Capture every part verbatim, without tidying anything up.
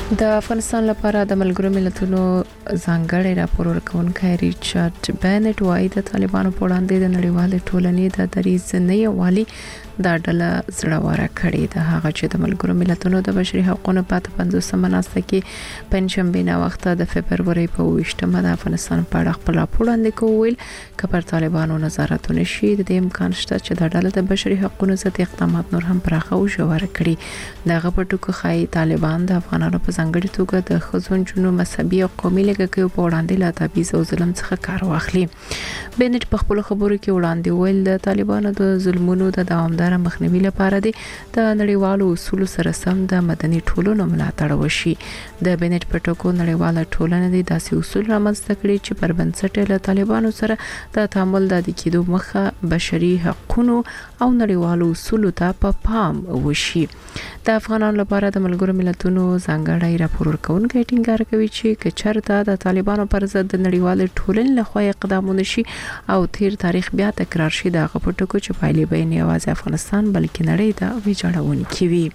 د افغانستان لپاره د ملګرو ملتونو ځانګړی راپور ورکونکي ریچارډ بینټ وايي د طالبانو په وړاندې د نړیوال ټولنې د دریځ نه یوالي دا ډله زړهوره کړې ده. هغه چې د ملګرو ملتونو د بشري حقوقو په پنځوسمه ناسته کې پنځشنبه نه وخت د فبرवरी په ویشتمه د افغانستان په اړه خپل راپور وړاندې کوي چې پر طالبانو نظارت نشي د امکان شته چې د ډله د بشري حقوقو ضد اقدامات نور هم پراخه او ژوره کړي. دغه په ټکو خای طالبان د افغانانو په ځانګړي توګه د خزون جنو مذهبي او قومي لګښت په وړاندې لا تبعیض او ظلم څخه کار واخلي. بینټ په خپل خبرو کې وړاندې ویل د طالبانو د ظلمونو د دوامدار مخنیوي لپاره د نړیوالو اصولو سره سم د مدني ټولنو ملاتړ وشي. د بینټ په ټکو نړیواله ټولنه د داسې اصول رامنځته کړي چې پر بنسټ له طالبانو سره د تعامل د کېدو مخه بشري حقوقو او نړیوالو اصولو ته په پا پام وشي. د افغانانو لپاره د ملګرو ملتونو ځانګړی راپور ورکونکي ټینګار کوي چې کچرته د طالبانو پر ضد د نړیوال ټولنې لخوا اقدامونه شي او تیر تاریخ بیا تکرار شي د غپټکو چې پایلې به نه یوازې افغانستان بلکې نړۍ ته ویجاړونکي وي.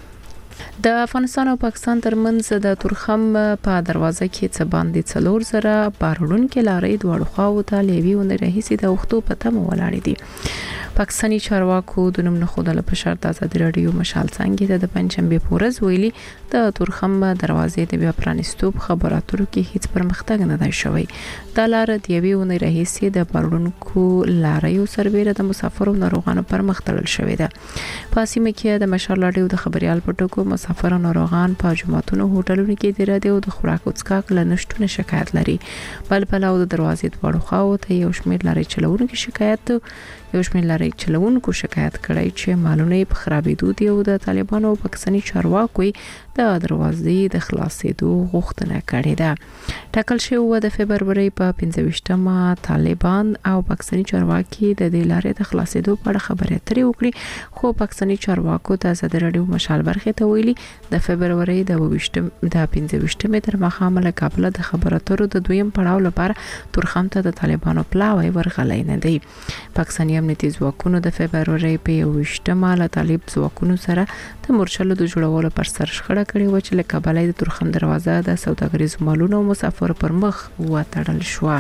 د افغانستان او پاکستان ترمنځ د تورخم په دروازه کې څه باندې څلور زره بارونکو لارې دوه خواو ته لیوي ونې رهیسي د وختو په تمه ولاړې دي. پاکستاني چارواکو د نوم نه خودله په شرط آزادي رادیو مشال څنګه د پنځمبه پورز ویلي د تورخم دروازې د بیا پرانستو خبراتو کې هیڅ پرمختګ نه دی شوی. د لار د یوې ونې رهیسي د بارونکو لارې سربېره د مسافرو ناروغانو پر مخ تړل شوی ده. پاسیمه کې د مشال رادیو د خبريال پټکو مسافر ناروغان په جمعتونو هوټلونو کې د رادیو د خوراک او څښاک له نشټونه شکایت لري. بل بل او د دروازې په خواو ته یو شمېر لارې چلوونکو شکایت یو شمېر لارې چلوونکو شکایت کړی چې مالونه په خرابېدو دي او د طالبانو او پاکستاني چارواکو د دروازې د خلاصېدو غوښتنه کړې ده. ټاکل شوی د فبرवरी په پنځه طالبان او پاکستاني چارواکي د دې لارې د خلاصېدو په اړه خبرې اترې وکړي خو پاکستاني چارواکو ته آزاد رادیو مشال برخه ته ویلي د فبرवरी د ویشتم د پنځه تر مخامه له کابل د خبرو اترو د دویم پړاو لپاره تورخم ته د طالبانو پلاوی ورغلی نه دی. پاکستاني امنیتي ځواکونو د فبرवरी په ویشتمه له طالب ځواکونو سره د مورچلو د جوړولو پر سر شخړه کړې و چې له کابل د تورخم دروازه د سوداګریزو مالونو او مسافر پر مخ وتړل شو.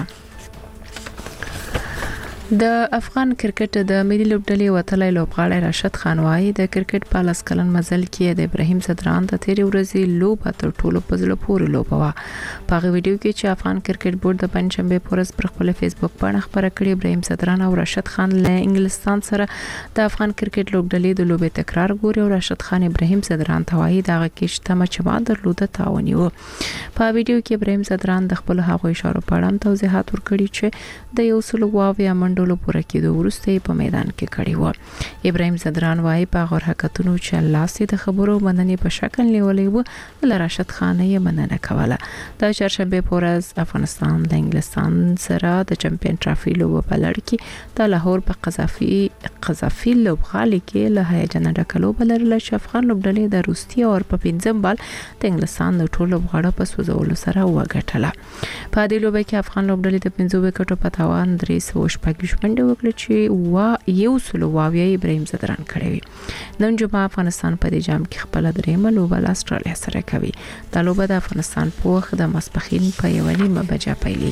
د افغان کرکټ د ملي لوبډلې وتلې لوبغاړی راشد خان وايي د کرکټ په لاس کلن مزل کې د ابراهیم صدران د تیرې ورځې لوب تر ټولو په زړه پورې لوب و. په هغه ویډیو کې چې افغان کرکټ بورډ د پنځمبه پورز پر خپل فیسبوک باندې خبره کړې ابراهیم صدران او راشد خان له انګلستان سره د افغان کرکټ لوبډلې د لوبې تکرار ګوري او راشد خان ابراهیم صدران ته وايي دا کې شته چې ما درلوده تاونی و. په ویډیو کې ابراهیم صدران د خپل هغو اشارو په اړه توضیحات ورکړي چې د یو سلو واویا منډولو پوره کېدو وروسته په میدان کې کړی و. ابراهیم صدران وايي په غوړ حرکتونو چې لاسې د خبرو مننې په شکل نیولې و ل راشد خان یې مننه کوله. د چهارشنبه پورز افغانستان د انګلستان سره د چمپیون ټرافي لوب په لړ کې د لاهور په قذافي قذافي لوبغالي کې له هیجان ډک لوب لرله چې افغان لوبډلې د روسیې او په پنځم بال د انګلستان د ټولو لوبغاړو په سوزولو سره وګټله. په دې لوب کې افغان لوبډلې د پنځو وکټو په تاوان درې سوه شپږ منډه وکړه چې وا یو سلو واویا ابراهیم صدران کړی وي. نن جمعه افغانستان په دې جام کې خپل درېمه لوب له استرالیا سره کوي. دا لوب د افغانستان په وخت د ماسپخین په یو نیمه بجې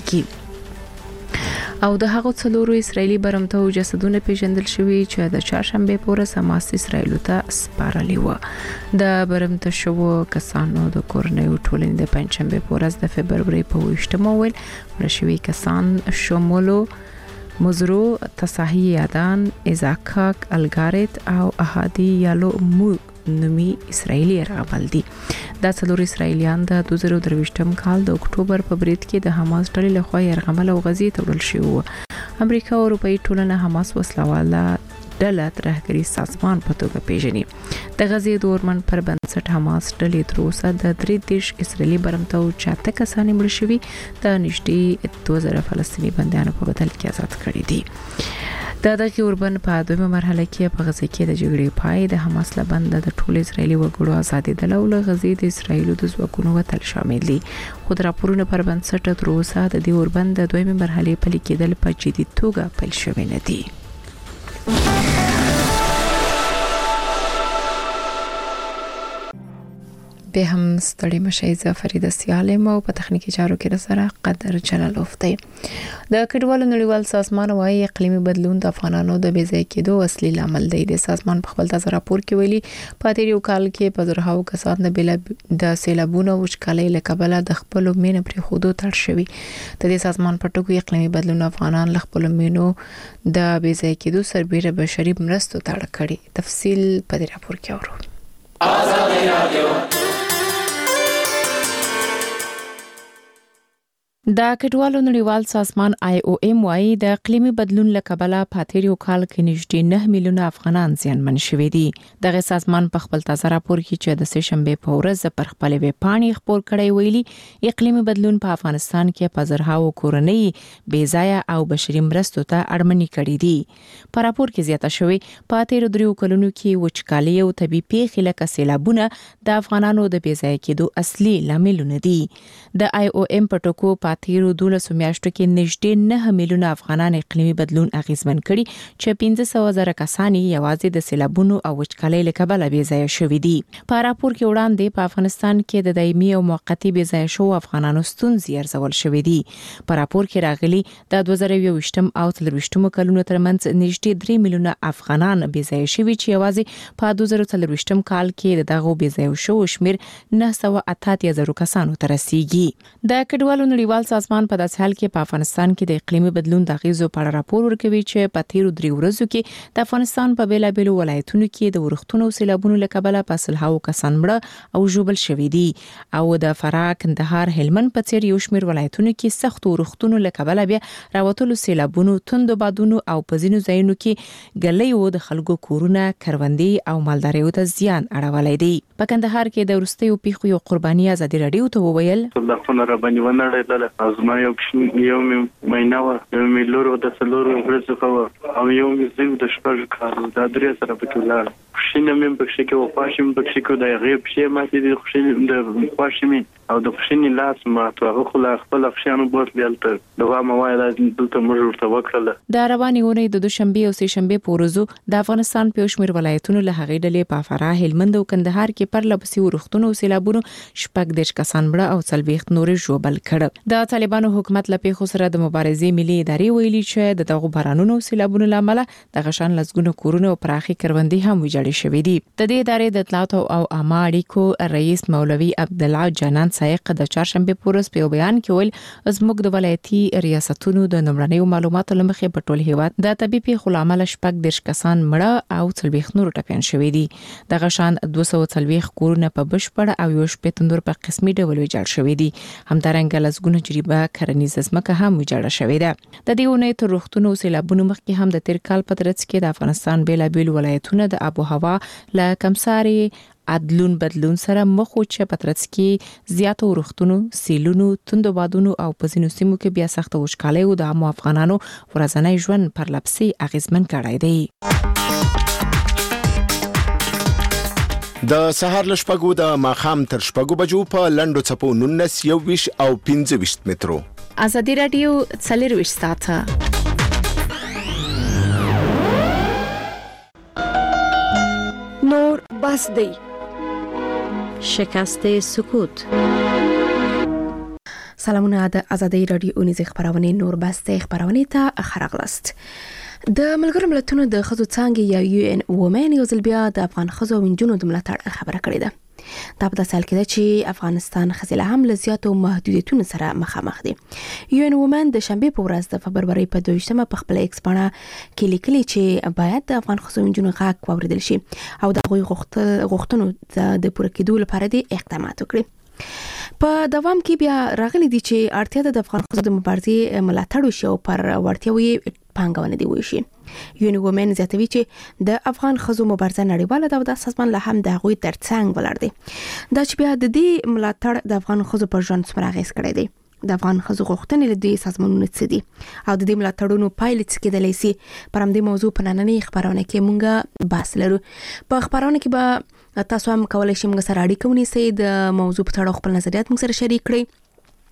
پیلېږي او د هغو څلورو اسرایلی برمته جسدونه پیژندل شوي چې د چهارشنبه پورز حماس اسرایل ته سپارلی و. د برمته شوو کسانو د کورنیو ټولنې د پنځمبه پورز د فبرवरी په ویشتمه ویل ورشوي کسان شمولو مزرو تصاحی یادان ازاکاک الګارت او احادی یالو مو نومي اسرایلی راغبل دي. دا څلور اسرایلیان د دوه زره درویشتم کال د اکتوبر په بریټ کې د حماس ډلې لخوا یرغمل او غزي تړل شوی. امریکا او اروپאי ټولنه حماس وسلواله ډله ترهګری سازمان په توګه پیژني. د غزي د اورمن پر بنسټ حماس ډلې تر اوسه د درې دیش اسرایلی برمته او چاته کسان مړ شوي د نږدې دوه زره فلسطینی بندیانو په بدل کې آزاد کړي دي. د دغه اوربن په دویمه مرحله کې په غزه کې د جګړې پای د حماس لبند د ټول اسرایلی وګړو ازادي د لول غزي د اسرایلو د ځواکونو وتل شامل دي. خو د راپورونو پر بنسټ تر اوسه د دې اوربن د دویمه مرحله په لیکدل په جدي توګه پیل شوی نه دي. به هم ستړي مشي ز فرید سیالم او په تخنیکی چارو کې سره قدر جلالوف دی. د کډوالو نړیوال سازمان وايي اقلیمي بدلون د افغانانو د بې ځای کېدو اصلي لامل دی. د سازمان په خپل تازه راپور کې ویلي په تیر یو کال کې په زرهاو کسان د بل د سیلابونو وشکالۍ له کبله د خپل مینه پرې خودو تړ شوی. د دې سازمان په ټکو اقلیمي بدلون افغانان له خپل مینو د بې ځای کېدو سربېره بشري مرستو ته اړ کړي. تفصیل په دې راپور کې اورو. آزادی رادیو د کډوالو نړیوال سازمان آی او ایم وايي د اقلیمي بدلون له کبله په تیر یو کال کې نږدې نه میلیونه افغانان زیانمن شوي دي. دغه سازمان په خپل تازه راپور کې چې د سه شنبه په ورځ پر خپل ویب پاڼې خبر کړی ویلي اقلیمي بدلون په افغانستان کې په زرهاو کورنۍ بې ځای او بشري مرستو ته اړمنې کړې دي. په راپور کې زیاته شوی په تیر دریو کلونو کې وچکالي او طبي پیښې لکه سیلابونه د افغانانو د بې ځای کېدو اصلي لاملونه دي. د آی او ایم په ټکو په تیرو دولسو میاشتو کې نږدې نه میلیونه افغانان اقلیمي بدلون اغیزمن کړي چې پنځه سوه زره کسان یوازې د سیلابونو او وچکالۍ له کبله بې ځای شوي دي. په راپور کې وړاندې په افغانستان کې د دایمي او موقتي بې ځای شو افغانانو ستونزې ارزول شوې دي. په راپور کې راغلي د دوه زره یوویشتم او څلورویشتم کلونو ترمنځ نږدې درې میلیونه افغانان بې ځای شوي چې یوازې په دوه زره څلورویشتم کال کې دغه بې ځای شو شمیر نه سوه اته اتیا زره کسانو ته رسیدي. د کډوالو نړیوال سازمان په داسې حال کې په افغانستان کې د اقلیمي بدلون د غیزو په اړه راپور ورکوي چې په تیرو درې ورځو کې د افغانستان په بیلابېلو ولایتونو کې د ورښتونو او سیلابونو له کبله په سلهاو کسان مړه او ژوبل شوي دي او د فراه، کندهار، هلمند په څیر یو شمېر ولایتونو کې سخت ورښتونو له کبله بیا راوتلو سیلابونو، توندو بادونو او په ځینو ځایونو کې ګلیو د خلکو کورونه، کروندې او مالداریو ته زیان اړولی دی. په کندهار کې د وروستیو پیښو یو قرباني ازادي راډیو ته وویل الله خو را باندې ونړېدل. ازما یو یو مینه و یو میلورو د څلورو ورځو خو او یو زیو د شپږ کالو دا درې سره پکې ولاړ. خوشینه مې پکې کې او پاشم پکې کې د غیب شي ماته د خوشینه د پاشم او د خوشینه لاس ما تو هغه خو خپل خوشانو بوت بیلته دغه موایل دلته موږ ورته وکړل. د رواني اونۍ د دوشنبه او سه شنبه پورزو د افغانستان په شمیر ولایتونو له هغې ډلې په فراه، هلمند او کندهار کې پر لپسې ورښتونو او سیلابونو شپږ دېرش کسان مړه او څلوېښت نورې ژوبل کړه. د طالبانو حکومت له پیښو سره د مبارزې ملي ادارې ویلي چې د دغو بارانونو او سیلابونو له امله د غشان لسګونو کورونه او پراخي کروندې هم ویجاړې شوې دي. د دې ادارې د اطلاعات او عامه اړیکو رئیس مولوي عبدالله جانان سایق د چهارشنبه پورس په بیان کې ویل زموږ د ولایتي ریاستونو د نمرنیو معلوماتو لمخې په ټول هیواد د طبي پیښو لامل شپږ دېرش کسان مړه او څلوېښت نور ټپیان شوي دي. د غشان دوه سوه څلوېښت کورونه په بشپړ او یو شپېته نور په قسمي ډول ویجاړ شوي دي. همدارنګه لسګونه جریبه کرنیزه ځمکه هم ویجاړه شوې ده. د دې اونۍ تر روغتون او سیلابونو مخکې هم د تیر کال په ترڅ کې د افغانستان بیلابېل ولایتونه د آب او هوا له کمساري عدلون بدلون سره مخ و چې په ترڅ کې زیاتو ورښتونو، سیلونو، توندو بادونو او په ځینو سیمو کې بیا سخت وچکالۍ او د عامو افغانانو ورځنی ژوند پر لپسې اغیزمن کړی دی. د سهار له شپږو د ماښام تر شپږو بجو په لنډو څپو نولس، یوویشت او پنځه ویشت مترو. ازادي راډیو څلرویشت ساعته نور بس دی. شکست سکوت. سلامونه د ازادي راډیو نيز خبرونه نور بس دی خبرونه ته خرغلست. د ملګرو ملتونو د خزو څانګې یا یو ان وومن یو ځل بیا د افغان خزو وینجونو د ملاتړ خبره کړې ده. دا په داسې حال کې ده چې افغانستان خزله هم له زیاتو محدودیتونو سره مخامخ دي. یو ان وومن د شنبه په ورځ د فبرورۍ په دویشتمه په خپل ایکس باندې کې لیکلي چې باید د افغان خزو وینجونو غږ واوریدل شي او د غوي غوښتنو د پوره کېدو لپاره د اقدامات وکړي. په دوام کې بیا راغلي دي چې اړتیا ده د افغان خزو د مبارزې ملاتړ وشي او پر وړتیاوي پانګونه دی وشي. یونی وومن زیاتوي چې د افغان خزو مبارزه نړیواله ده او د سازمان له هم د غوي ترڅنګ ولر دي. دا چې بیا د دې ملاتړ د افغان خزو پر ژوند څومره اغیز کړی دی. د افغان خزو غوښتنې له دې سازمانونو څخه دي او د دې ملاتړونو پایلې څه کېدلی سي. پر همدې موضوع په نننۍ خبرونه کې مونږه بحث لرو. په خبرونه کې به تاسو هم کولای شئ موږ سره اړیکه ونیسئ، د موضوع په اړه خپل نظریات موږ سره شریک کړئ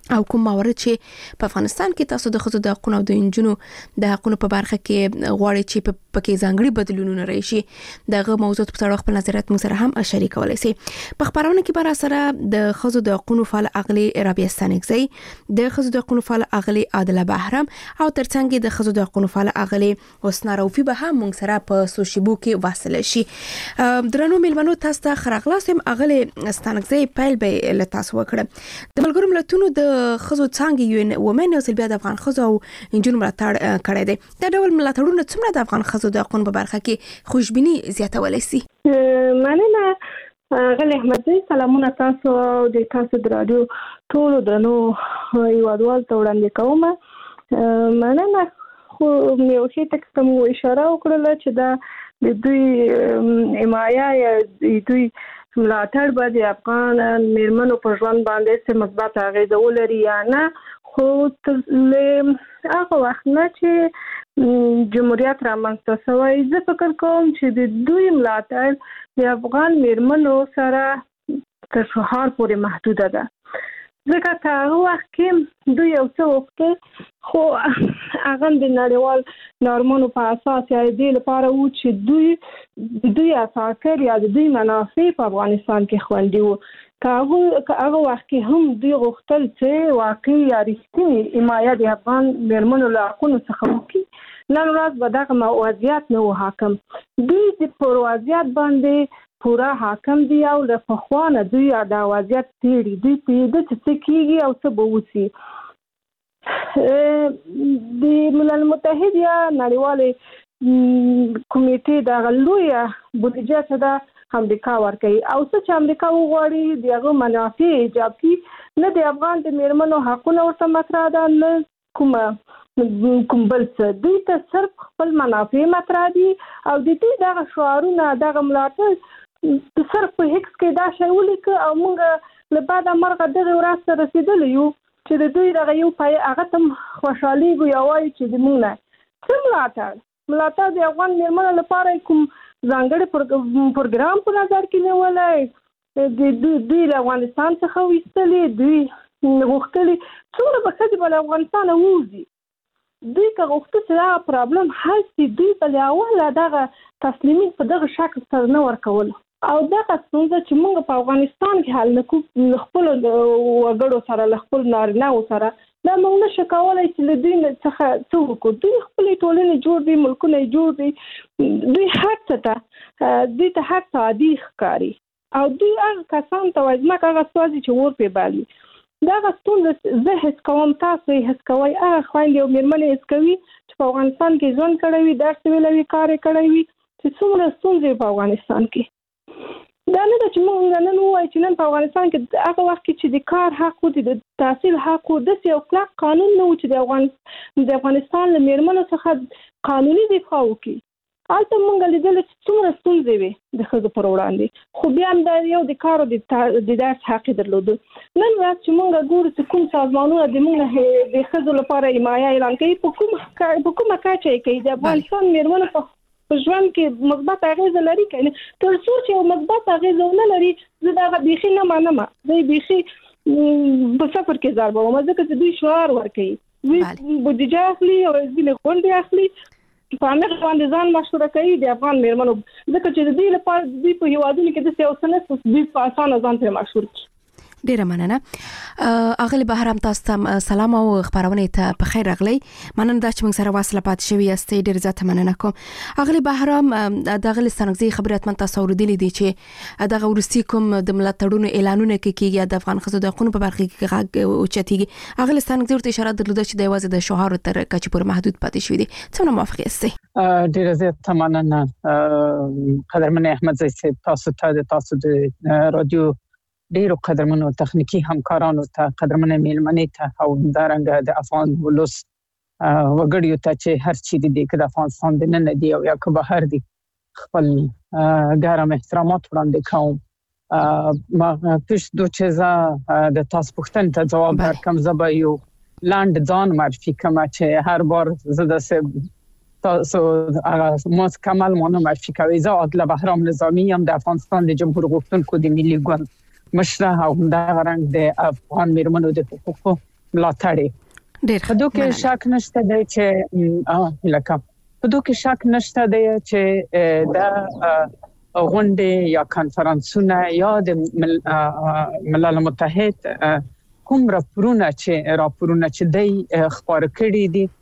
او کوم موارد چې په افغانستان کې تاسو د خزو د حقوقو او د انجونو د حقوقو په برخه کې غواړي چې په پکې ځانګړي بدلونونه راشي دغه موضوع په اړه خپل نظریات موږ سره هم شریکولای شي. په خبرونه کې بار سره د خزو د حقوقو فعال اغلي رابعه ستانکزی د خزو د حقوقو فعال اغلي عادله بهرام او ترڅنګ د خزو د حقوقو فعال اغلي حسنا روفي به هم موږ سره په سوشيبو کې واصل شي. درنو ملمنو تاسو ته خراغلاسم اغلي ستانکزی پیل به لتاس وکړه. د ملګرو ملتونو د خزو څنګه یو ان ومن او بیا د افغان خزو او انجونو ملاتړ کړی دی. دا ډول ملاتړونه څومره د افغان خزو د حقوقو په برخه کې خوشبینی زیاتولای شي؟ مننه غلی احمدزی، سلامونه تاسو او د تاسو د رادیو ټول درنو هیوادوال ته وړاندې کوم. مننه خو مې وشي ته کوم اشاره وکړه چې دا د دوی حمایه یا دوی ملاتړ به د افغان میرمنو په ژوند باندې څه مثبت اغیزه ولري یا نه، خو له هغه وخت نه چې جمهوریت رامنځته شوی زه فکر کوم چې د دوی ملاتړ د افغان میرمنو سره تر سهار پورې محدوده ده، ځکه که هغه وخت کې دوی یو څه وکړي خو هغه د نړیوال نورمونو په اساس یا دې لپاره و چې دوی دوی اساکر یا دوی منافع په افغانستان کې خوندي وو. که هغه وخت کې هم دوی غوښتل چې واقعي یا رښتینی حمایه د افغان میرمنو له حقونو څخه وکړي، نن ورځ به دغه وضعیت نه و حاکم. دوی د پر وضعیت باندې پورا حاکم دی او له پخوانه دوی د وضعیت تیری دوی په دې څه کېږي او څه به وسی. د ملل متحد یا نړیوالې کمیټې د غلویا بودیجه څخه د امریکا ورکوي او څه چې امریکا وغواړي دغه منافع ایجاب کړي، نه د افغان د میرمنو حقونه ورته مطرح ده نه کومه کوم بل څه، دوی ته صرف خپل منافع مطرح دي او د دې دغه شعارونه دغه ملاتړ صرف په هکس کې دا شی ولیکه او موږ له بعده مرغه دغه ورځ ته رسېدلی یو چې د دوی دغه یو پای هغه تم خوشحالېږو یا وایي چې د موږ نه څه ملاتړ ملاتړ د افغان میرمنو لپاره کوم ځانګړی پروګرام په نظر کې نیولی، د دوی له افغانستان څخه ویستلې، دوی غوښتلي څومره به ښځې به له افغانستانه ووځي. دوی که غوښته چې دغه پرابلم حل شي، دوی به له اوله دغه تسلیمي په دغه شکل سره نه ورکول او دغه ستونزه چې موږ په افغانستان کې حل نه کوو له خپلو وګړو سره له خپلو نارینه‌و سره، دا موږ نشو کولی چې له دوی څخه څه وکړو. دوی خپلې ټولنې جوړ دي، ملکونه یې جوړ دي، دوی هر څه ته دوی ته هر څه عادي ښکاري او دوی هغه کسان ته وایي ځمکه هغه سوځي چې اور پرې بالي. دغه ستونزه زه حس کوم، تاسو یې حس کوئ، هغه خویندې او مېرمنې حس کوي چې په افغانستان کې ژوند کړی وي، درس ویلی وي، کار یې کړی وي، چې څومره ستونزې په افغانستان کې. دا نه ده چې موږ نن ووایو چې نن په افغانستان کې هغه وخت کې چې د کار حق و، د تحصیل حق و، داسې یو کلک قانون نه و چې د افغان د افغانستان له میرمنو څخه قانوني دفاع وکړي. هلته موږ لیدلې چې څومره ستونزې وې د ښځو پر وړاندې، خو بیا هم دا یو د کار او د درس حق یې درلوده. نن ورځ چې موږ ګورو چې کوم سازمانونه د موږ د ښځو لپاره حمایه اعلان کوي، په کومه کچه یې کوي، د افغانستان میرمنو په په ژوند کې مثبت اغیزه لري کنه. تر څو چې یو مثبت اغیزه ونه لري زه دا بیخي نه منم، زه بیخي په سفر کې ضربه وم، ځکه چې دوی شعار ورکوي، دوی بودیجه اخلي او ځینې غونډې اخلي په امر باندې ځان مشوره کوي د افغان میرمنو، ځکه چې دوی لپاره دوی په هیوادونو کې د سیاست نه دوی په اسانه ځان ته مشهور کړي. ډیره مننه. اغلی بهرام تاسو ته سلام او خبرونه ته په خیر راغلی. مننه دا چې موږ سره واصله پات شوی یاستئ، ډیر زیات مننه کوم. اغلی بهرام د اغلی ستانکزی خبرات من تاسو اوریدلې دي چې دغه ورستی کوم د ملاتړونو اعلانونه کوي د افغان خزو د حقوقو په برخه کې غږ او چتیږي. اغلی ستانکزی ورته اشاره درلوده چې د یوازې د شوهر تر کچې پورې محدود پاتې شوی دي. څنګه موافق یاستئ؟ ډیر زیات مننه قدرمن احمد زئی، تاسو ته د تاسو د رادیو ډیرو قدرمنو تخنیکی همکارانو ته، قدرمنه میلمنې ته او همدارنګه د افغان ولس وګړیو ته چې هر چی دي د افغانستان د نن دی او یا که بهر دي خپل ګرم احترامات وړاندې کوم. ما پیش دو چیزا د تاسو پوښتنې ته جواب ورکوم. زه به یو لاند ځان معرفي کوم چې هر بار زه د تاسو هغه موس کمال مونږ معرفي کوي. زه عادله بهرام نظامی ام، د افغانستان د جمهور غوښتونکو د ملي ګوند مشره او همدغه رنګ د افغان میرمنو د حقوقو ملاتړ ډیر په دوه کې شک نشته دی چې اه لکه په دوه کې شک نشته دی چې دا غونډه یا کانفرنسونه یا د ملل متحد کوم راپورونه چې راپورونه چې دی خبر کړي دي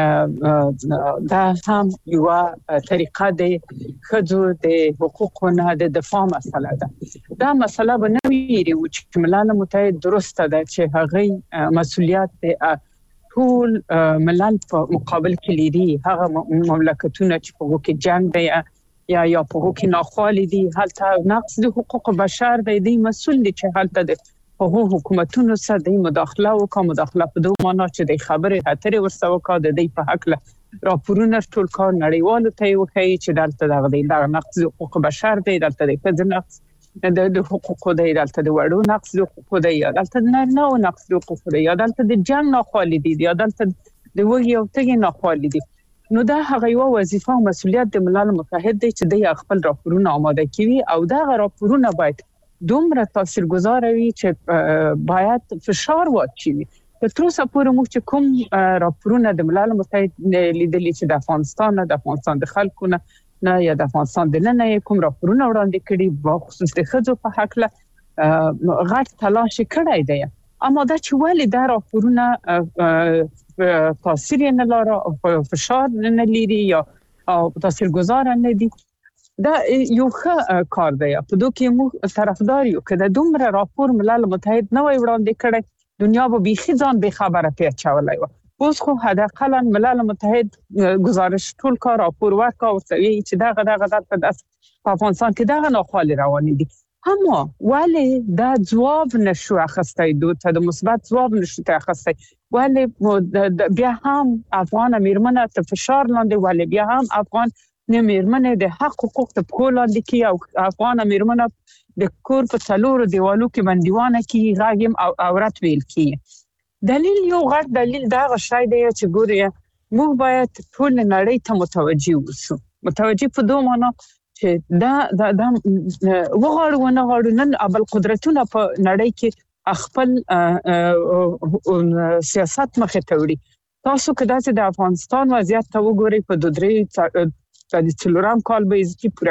دا هم یو طریقه دی خځو د حقوقونو د دفاع مسله ده دا مسله به نه ویری چې ملل متحد درسته ده چې هغه مسولیت ټول ملل په مقابل کې لري هغه مملکتونه چې په وګه جنگ دی یا یا په وګه ناخوالي دي هلته نقض د حقوق بشر دی دی مسول دي چې هلته د په حکومتونو سره د مداخله او کوم مداخله په دوه معنا چې د خبرې اترې ورسره وکړه د دې په حق له راپورونه ټول کار نړیوالو ته وکړي چې دلته دغه د نقض حقوق بشر دی دلته د فزر نقض د حقوق دی دلته د وړو نقض حقوق دی دلته نه نه نقض حقوق دی دلته د جنگ ناخوالي دي دلته د وګي او تګي ناخوالي دي نو دا هغه یو وظیفه او مسولیت د ملل متحد دی چې د خپل راپورونه آماده کوي او دا راپورونه باید دومره تاثیرگذار وي چې باید فشار واچوي په تر اوسه پورې موږ چې کوم راپورونه د ملل متحد لیدلي چې د افغانستان د افغانستان د خلکو نه یا د افغانستان د نه کوم راپورونه وړاندې کړي په خصوص د خځو په حق له غټ تلاش کړی دی اما دا چې ولې دا راپورونه تاثیر نه لري فشار نه لري یا تاثیرگذار نه دي دا یو ښه کار دی په دوه کې موږ طرفدار یو کله دومره راپور ملل متحد نه وي وړاندې کړی دنیا به بيخي ځان به خبره پیچولای و اوس خو حداقل ملل متحد گزارش ټول کار راپور ورکا او چې دغه دغه د افغانستان کې دغه ناخوالي روان دي اما ولی دا جواب نشو اخستای دوته د مثبت جواب نشو اخستای ولی بیا هم افغان میرمنه ته فشار لاندې ولی بیا هم افغان میرمنه د حق حقوق ته کولاندې کی او افغان میرمنه د کور په څلورو دیوالو کې بندیوانه کی راګم او عورت ویل کی دلیل یو غټ دلیل دا غشای دی چې ګوري موږ باید ټول نړۍ ته متوجي اوسو متوجي په دوه معنا چې دا د وغاړو نه غاړو نن ابل قدرتونه په نړۍ کې خپل سیاست مخه ته وړي تاسو کدا چې د افغانستان وضعیت ته وګورئ په دوه درې د څلورم کال به چې پوره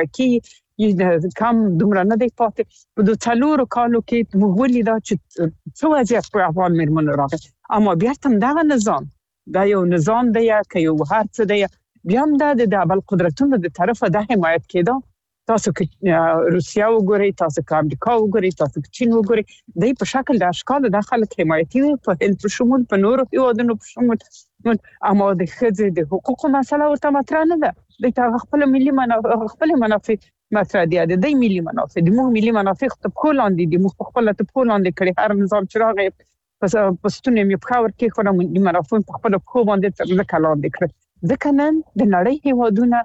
کی کم دومره نه دی پاتې په دوه څلورو کالو کې موږ ولیدا چې څو وضعیت په افغان میرمنو راغی اما بیا هم دغه نظام دا یو نظام دی که یو هر څه دی بیا هم دا د ابل قدرتونو د طرفه د حمایت کېده تاسو کې روسیا وګورئ تاسو کې امریکا وګورئ تاسو کې چین وګورئ د په شکل د اشکال د خلک حمایتي په هند په شمول په نورو هیوادونو په شمول اما د خځې د حقوقو مسله ورته مطرح نه ده د خپل ملي منافع خپل منافع مطرح دي د دې ملي منافع د مو ملي منافع ته کولان دي د مو خپل ته کولان دي کړي هر نظام چې راغی پس پستونه مې په خاور کې خو د منافع په خپل کو باندې تر کلام دي کړ ځکه نن د نړۍ هیوادونه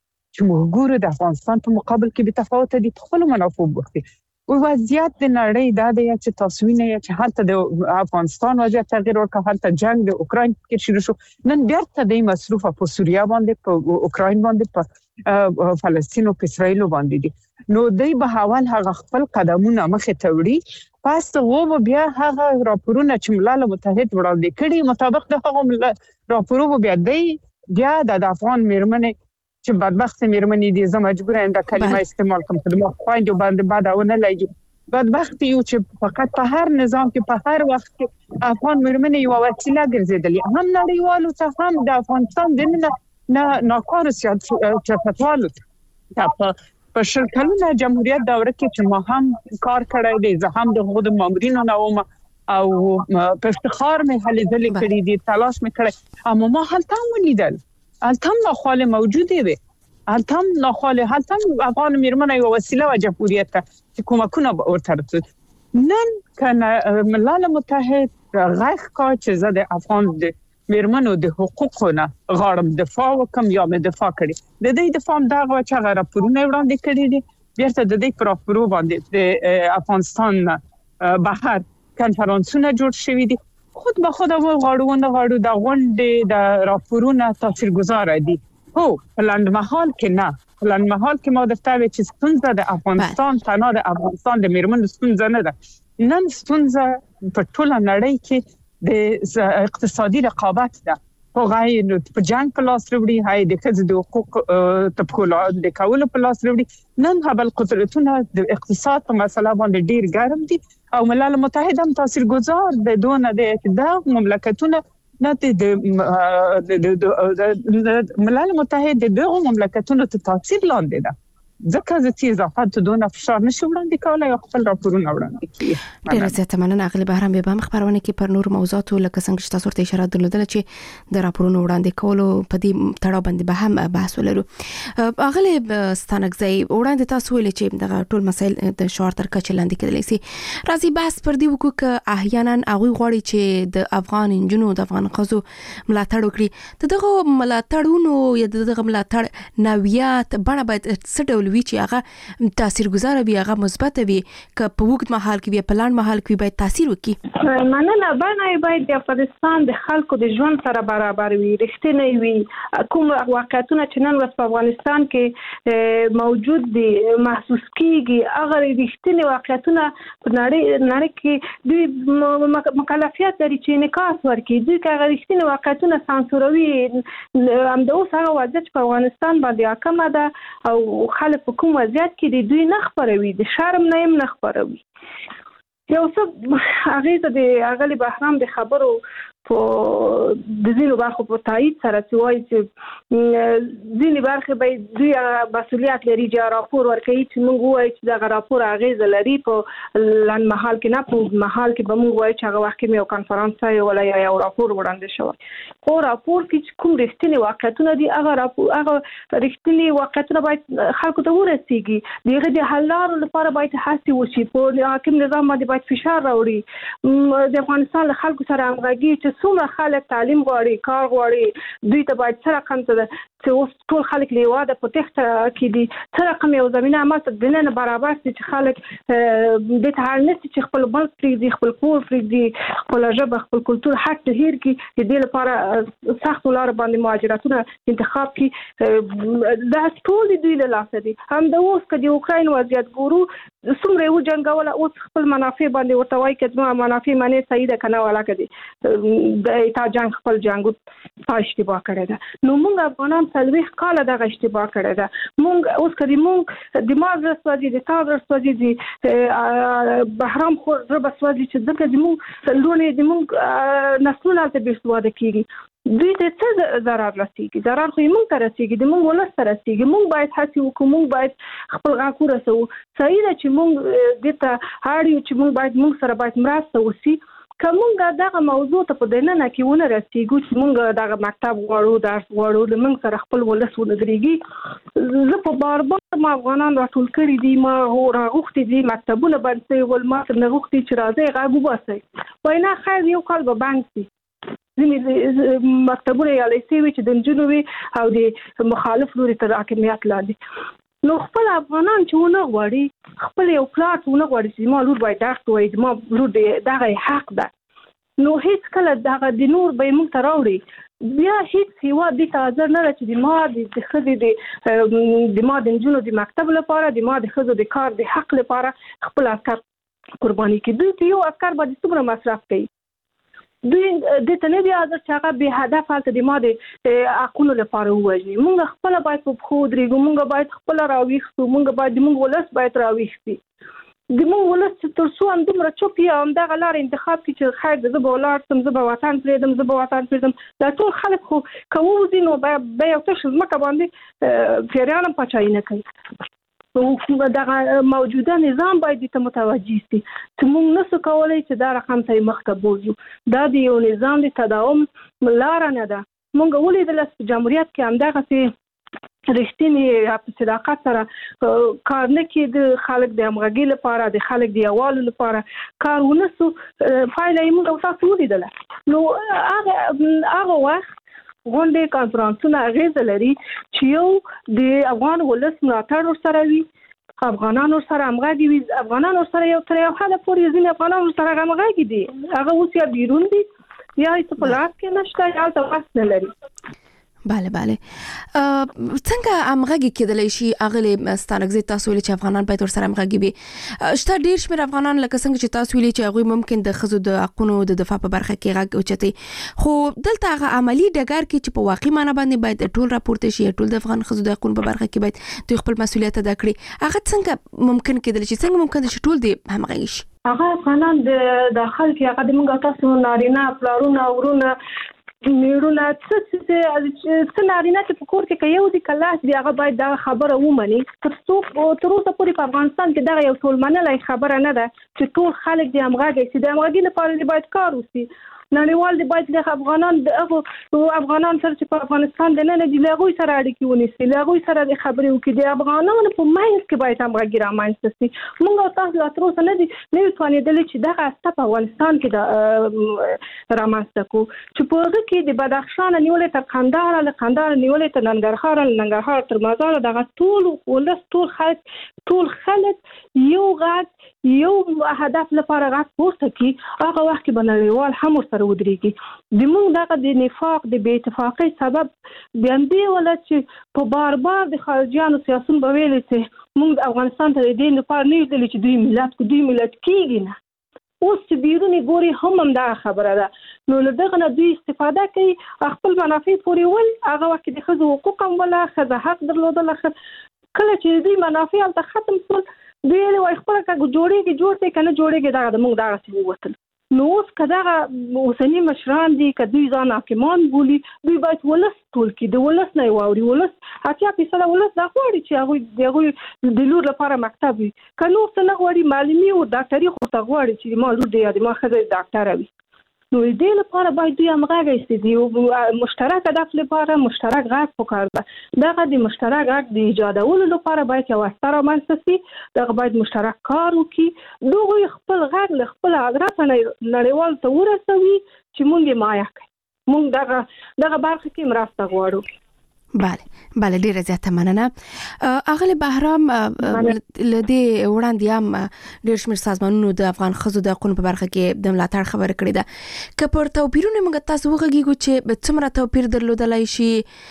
چې موږ ګورو د افغانستان په مقابل کې به تفاوت دي په خپل منافع بوختي او وضعیت د نړۍ دا دی چې تاسو وینئ چې حتی د افغانستان وضعیت تغییر وکړ حتی جنگ د اوکراین کې شروع شو نن بیا د مصرف په سوریه باندې په اوکراین باندې په فلسطین او اسرائیل باندې دي نو دوی به حوال هغه خپل قدمونه مخه ته وړي پس وو بیا هغه راپورونه چې ملل متحد وړاندې کړي مطابق د هغه راپورو بیا دی بیا د افغان میرمنې چې بدبخت میرمنې دي زه مجبور یم دا کلمه استعمال کوم چې ما خويندو باندې بعدونه لګي بدبخت یو چې فقط په هر نظام کې په هر وخت کې افغان میرمنې یو وسیله ګرځیدلې هم نړیوالو ته هم د افغانستان د نه ناکاره سیاستوالو ته په شرکلونه جمهوریت دوره کې چې ما هم کار کړی دی زه هم د خود مامورینو نوم او په افتخار مې هلې ځلې کړې دي تلاش مې کړی اما ما هلته ولیدل التم ناخواله موجوده وي التم ناخواله هلته افغان میرمنه یو وسیله و جمهوریت ته کومکونه ورته نن کنه ملل متحد غږ کا چې زه د افغان د میرمنو د حقوقونه غواړم دفاع وکم یا مې دفاع کړي د دې دفاع دغه چې هغه راپورونه وړاندې کړي دي بیرته د دې راپورو باندې د افغانستان بهر کانفرنسونه جوړ شوي دي خود به خود غواړو نه غواړو د غونډې د راپورونه تاثیرګذار دي هو پلاند محل کې نه پلاند محل کې ما درته وی چې ستونزه د افغانستان تنها د افغانستان د میرمنو ستونزه نه ده نن ستونزه په ټوله نړۍ کې د اقتصادي رقابت ده هغه نو په جنگ په لاس وروړي هاي د خځو د حقوق تبکول د کولو په لاس وروړي نن هغه قدرتونه د اقتصاد په مسله باندې ډیر ګرم دي او ملل متحد هم تاثیرګذار د دونه د د مملکتونو نه د ملل متحد د دغه مملکتونو ته تاثیر لاندې ده ځکه چې اضافات دونه فشار نشي وړاندې کولای او خپل راپورونه وړاندې کوي. ډیره زیاته مننه اغلی بهرام به هم خبرونه کې پر نور موضوعات لکه څنګه چې تاسو ته اشاره درلودل چې د راپورونو وړاندې کولو په دې تړاو باندې به هم بحث ولرو. اغلی ستانکزی وړاندې تاسو ویل چې دغه ټول مسایل د شعار تر کچې لاندې کېدلی سي. راځي بحث پر دې وکړو چې احیانا هغه غواړي چې د افغان انجونو د افغان خزو ملاتړ وکړي. دغه ملاتړونو یا دغه ملاتړ نویات بڼه باید څه ډول وي چې هغه تاثیرګذار وي هغه مثبت وي که په وخت مهال کې وي په لاند مهال کې باید تاثیر وکړي. مننه باندې باید د افغانستان د خلکو د ژوند سره برابر وي رښتینی وي کوم واقعیتونه چې نن ورځ په افغانستان کې موجود دي محسوس کیږي هغه رښتینی واقعیتونه په نړۍ نړۍ کې دوی مکلفیت لري چې انعکاس ورکړي دوی هغه رښتینی واقعیتونه سانسوروي هم د اوس هغه وضعیت په افغانستان باندې حاکم ده او خلک په کوم وضعیت کې دي دوی نه خبروي د شرم نه هم نه خبروي. یو څه هغه د اغلی بهرام د خبرو په د ځینو برخو په تایید سره چې وایي چې ځینې برخې به دوی مسؤلیت لري چې راپور ورکوي چې موږ وایو چې دغه راپور اغیزه لري په لنډ مهال کې نه په مهال کې به موږ وایو چې هغه وخت کې مې یو کنفرانس ځای ولا یو راپور وړاندې شوی خو راپور کې چې کوم رښتینی واقعیتونه دي هغه راپور هغه رښتینی واقعیتونه باید خلکو ته ورسیږي دغه د حل لارو لپاره باید هڅې وشي په حاکم نظام باندې باید فشار راوړي د افغانستان له خلکو سره همغږي چې څومره خلک تعلیم غواړي کار غواړي دوی ته باید سره کم ته چې اوس ټول خلک لیواده په تخته کې دي سره کم یو زمينه ماته د نن برابر چې خلک د تعال نشي چې خپل بل پریږدي خپل کور پریږدي خپل ژبه خپل کلتور حق ته هیر کې د دې لپاره سخت لار باندې مهاجرتونه انتخاب کې دا ټول دوی له لاسه دي هم د اوس کې د اوکراین وضعیت ګورو څومره یو جنگاوله اوس خپل منافع باندې ورته وایي چې ما منافع معنی صحیح ده کنه ولا کړي د تا جنگ خپل جنگو اشتباه کړی ده نو موږ افغانان څلويخ کاله د اشتباه کړی ده موږ اوس کدي موږ دماغ رسوځي د تاغ رسوځي د بهرام خو رب رسوځي چې دغه د موږ لونه د موږ نسلونه ته بیسواده کیږي دوی ته څه ضرر رسیږي ضرر خو موږ ته رسیږي د موږ ولس ته رسیږي موږ باید هڅه وکړو موږ باید خپل غاکو رسو صحیح ده چې موږ دته هاړیو چې موږ باید موږ سره باید مرسته وسی کومه دغه موضوع ته په دننه کې ونه رسیږو چې موږ دغه مکتب غواړو درس غواړو د موږ سره خپل ولس ونګریږي زه په بار بار ما افغانان راټول کړي دي ما راغوختي دي مکتبونه باندې ول ما نه غوختي چې راځي غاګو باسي وینا خیر یو کال به بانک سي ځینې مکتبونه یا لیسې وي چې د نجونو او د مخالف لوري تر حاکمیت لاندې نو خپل افغانان چې ونه غواړي خپل یو پلاټ ونه غواړي چې ما لور باید درس وایي ما لور دغه حق ده نو هیڅ کله دغه د نور به موږ ته راوړي بیا هیڅ یو د تاجر نه چې د ما د خدي د د ما د نجونو د مکتب لپاره د ما د خزو د کار د حق لپاره خپل افکار قرباني کړي دوی یو افکار باندې څومره مصرف کوي دوی د تنه بیا د چاغه به هدف حالت د ماده اقونو لپاره وایي موږ خپل باید په خو درېګو موږ باید خپل راويښو موږ باید موږ ولس باید راويښتي د موږ ولس تر څو هم دومره چوپ یا هم د غلار انتخاب کې چې خیر د زبولار سم زب وطن پریدم زب وطن پریدم دا ټول خلک خو کوو دینو به یو څه مکه باندې پیرانم پچای نه کوي او دغه موجوده نظام باید ته متوجي سي چې موږ نسو کولای چې دا رقم ته مخته بوزو دا د یو نظام د تداوم لار نه ده موږ ولیدل چې جمهوریت کې همدغه سي رښتینی په صداقت سره کار نه کید خلک د همغږي لپاره د خلک د یووالي لپاره کارونه سو فایل یې موږ تاسو ولیدل نو هغه هغه وخت غونډې کانفرنسونه غیزه لري چې یو د افغان ولس ملاتړ سره وي افغانان سره همغږي وي افغانان سره یو تر یو حد پورې ځین افغانان سره همغږي دي هغه اوس یا بیرون دي یا هیڅ په لاس کې نشته یا تاسو نه لري bale bale څنګه امغږی کېدلی شي اغلی ستانګزي تاسو ویل چې افغانان باید ورسره امغږی وي شته ډیر شمېر افغانان لکه څنګه چې تاسو ویل چې هغه ممکن د خزو د حقونو د دفاع په برخه کې غږ اوچتي خو دلته هغه عملی ډګر کې چې په واقعي معنی باندې باید ټول راپورته شي ټول د افغان خزو د حقونو په برخه کې باید دوی خپل مسولیت ادا کړي هغه څنګه ممکن کېدلی شي څنګه ممکن چې ټول دې همغږی شي هغه افغانان د داخل کې هغه د موږ تاسو نارینه پلارونه ورونه میرونه څه څه څه نارینه چې په کور کې کوي یو د کلاس دی هغه باید دا خبره ومني تر څو تر اوسه پورې په افغانستان کې دا یو ټول منلای خبره نه ده چې ټول خلک د همغږي سي د همغږي لپاره باید کار وشي نړیوال دی باید د افغانان د افغانان سره چې په افغانستان د نه دی لغوي سره اړیکې ونیسي لغوي سره د خبرې وکړي د افغانانو په ماینس کې باید همغږي رامنځته شي موږ تاسو لا تر اوسه نه دي نه توانېدل چې دغه استه په افغانستان کې د رامنځته کو چې په هغه کې د بدخشان نیولې تر قندهار له قندهار نیولې تر ننګرهار له ننګرهار تر مازار دغه ټول ولس ټول خلک ټول خلک یو غږ یو هدف لپاره غږ پورته کی هغه وخت کې بنړیوال هم سره ودرېږي د موږ دغه د نفاق د بې اتفاقۍ سبب باندې ولا چې په بار بار د خارجيانو سیاستون به ویل چې موږ افغانستان ته د دې لپاره نه یو چې دوی ملت کو دوی ملت کیږي نه اوس چې بیرونی ګوري هم هم دا خبره ده نو له دغه نه دوی استفاده کوي خپل منافع پورې ول هغه وخت د خزو حقوق هم ولا خزه حق درلودل کله چې دوی منافع ته ختم شول دوی له وای خپل کا جوړيږي جوړته کنه جوړيږي دا د موږ دا څه ووتل نو اوس کدا اوسنی مشران دي کدی ځان حاکمان بولی دوی باید ولس ټول کې د ولس نه واوري ولس اته په سره ولس دا غواړي چې هغه دغه د لور لپاره مکتب وي کنو څه نه غواړي معلمي او ډاکټري خو ته غواړي چې ما لور دی یا ما خزه ډاکټر وي نو دې لپاره باید دوی همغږي شي دی او مشترک هدف لپاره مشترک غږ پکار ده دغه د مشترک غږ د ایجادولو لپاره باید یو ستاره منسسي دغه باید مشترک کار وکړي دوی خپل غږ له خپل حضرت نړیوال ته ورسوي چې مونږه مایا کوي مونږ دغه دغه برخه کې مرسته غواړو bale bale ډیره زیاته مننه اغلی بهرام لدی وړاندې هم ډیر شمېر سازمانونو د افغان خزو د حقوقو په برخه کې د ملاتړ خبره کړې ده که پر توپیرونه موږ تاسو وغږیږو چې څومره توپیر درلودلای شي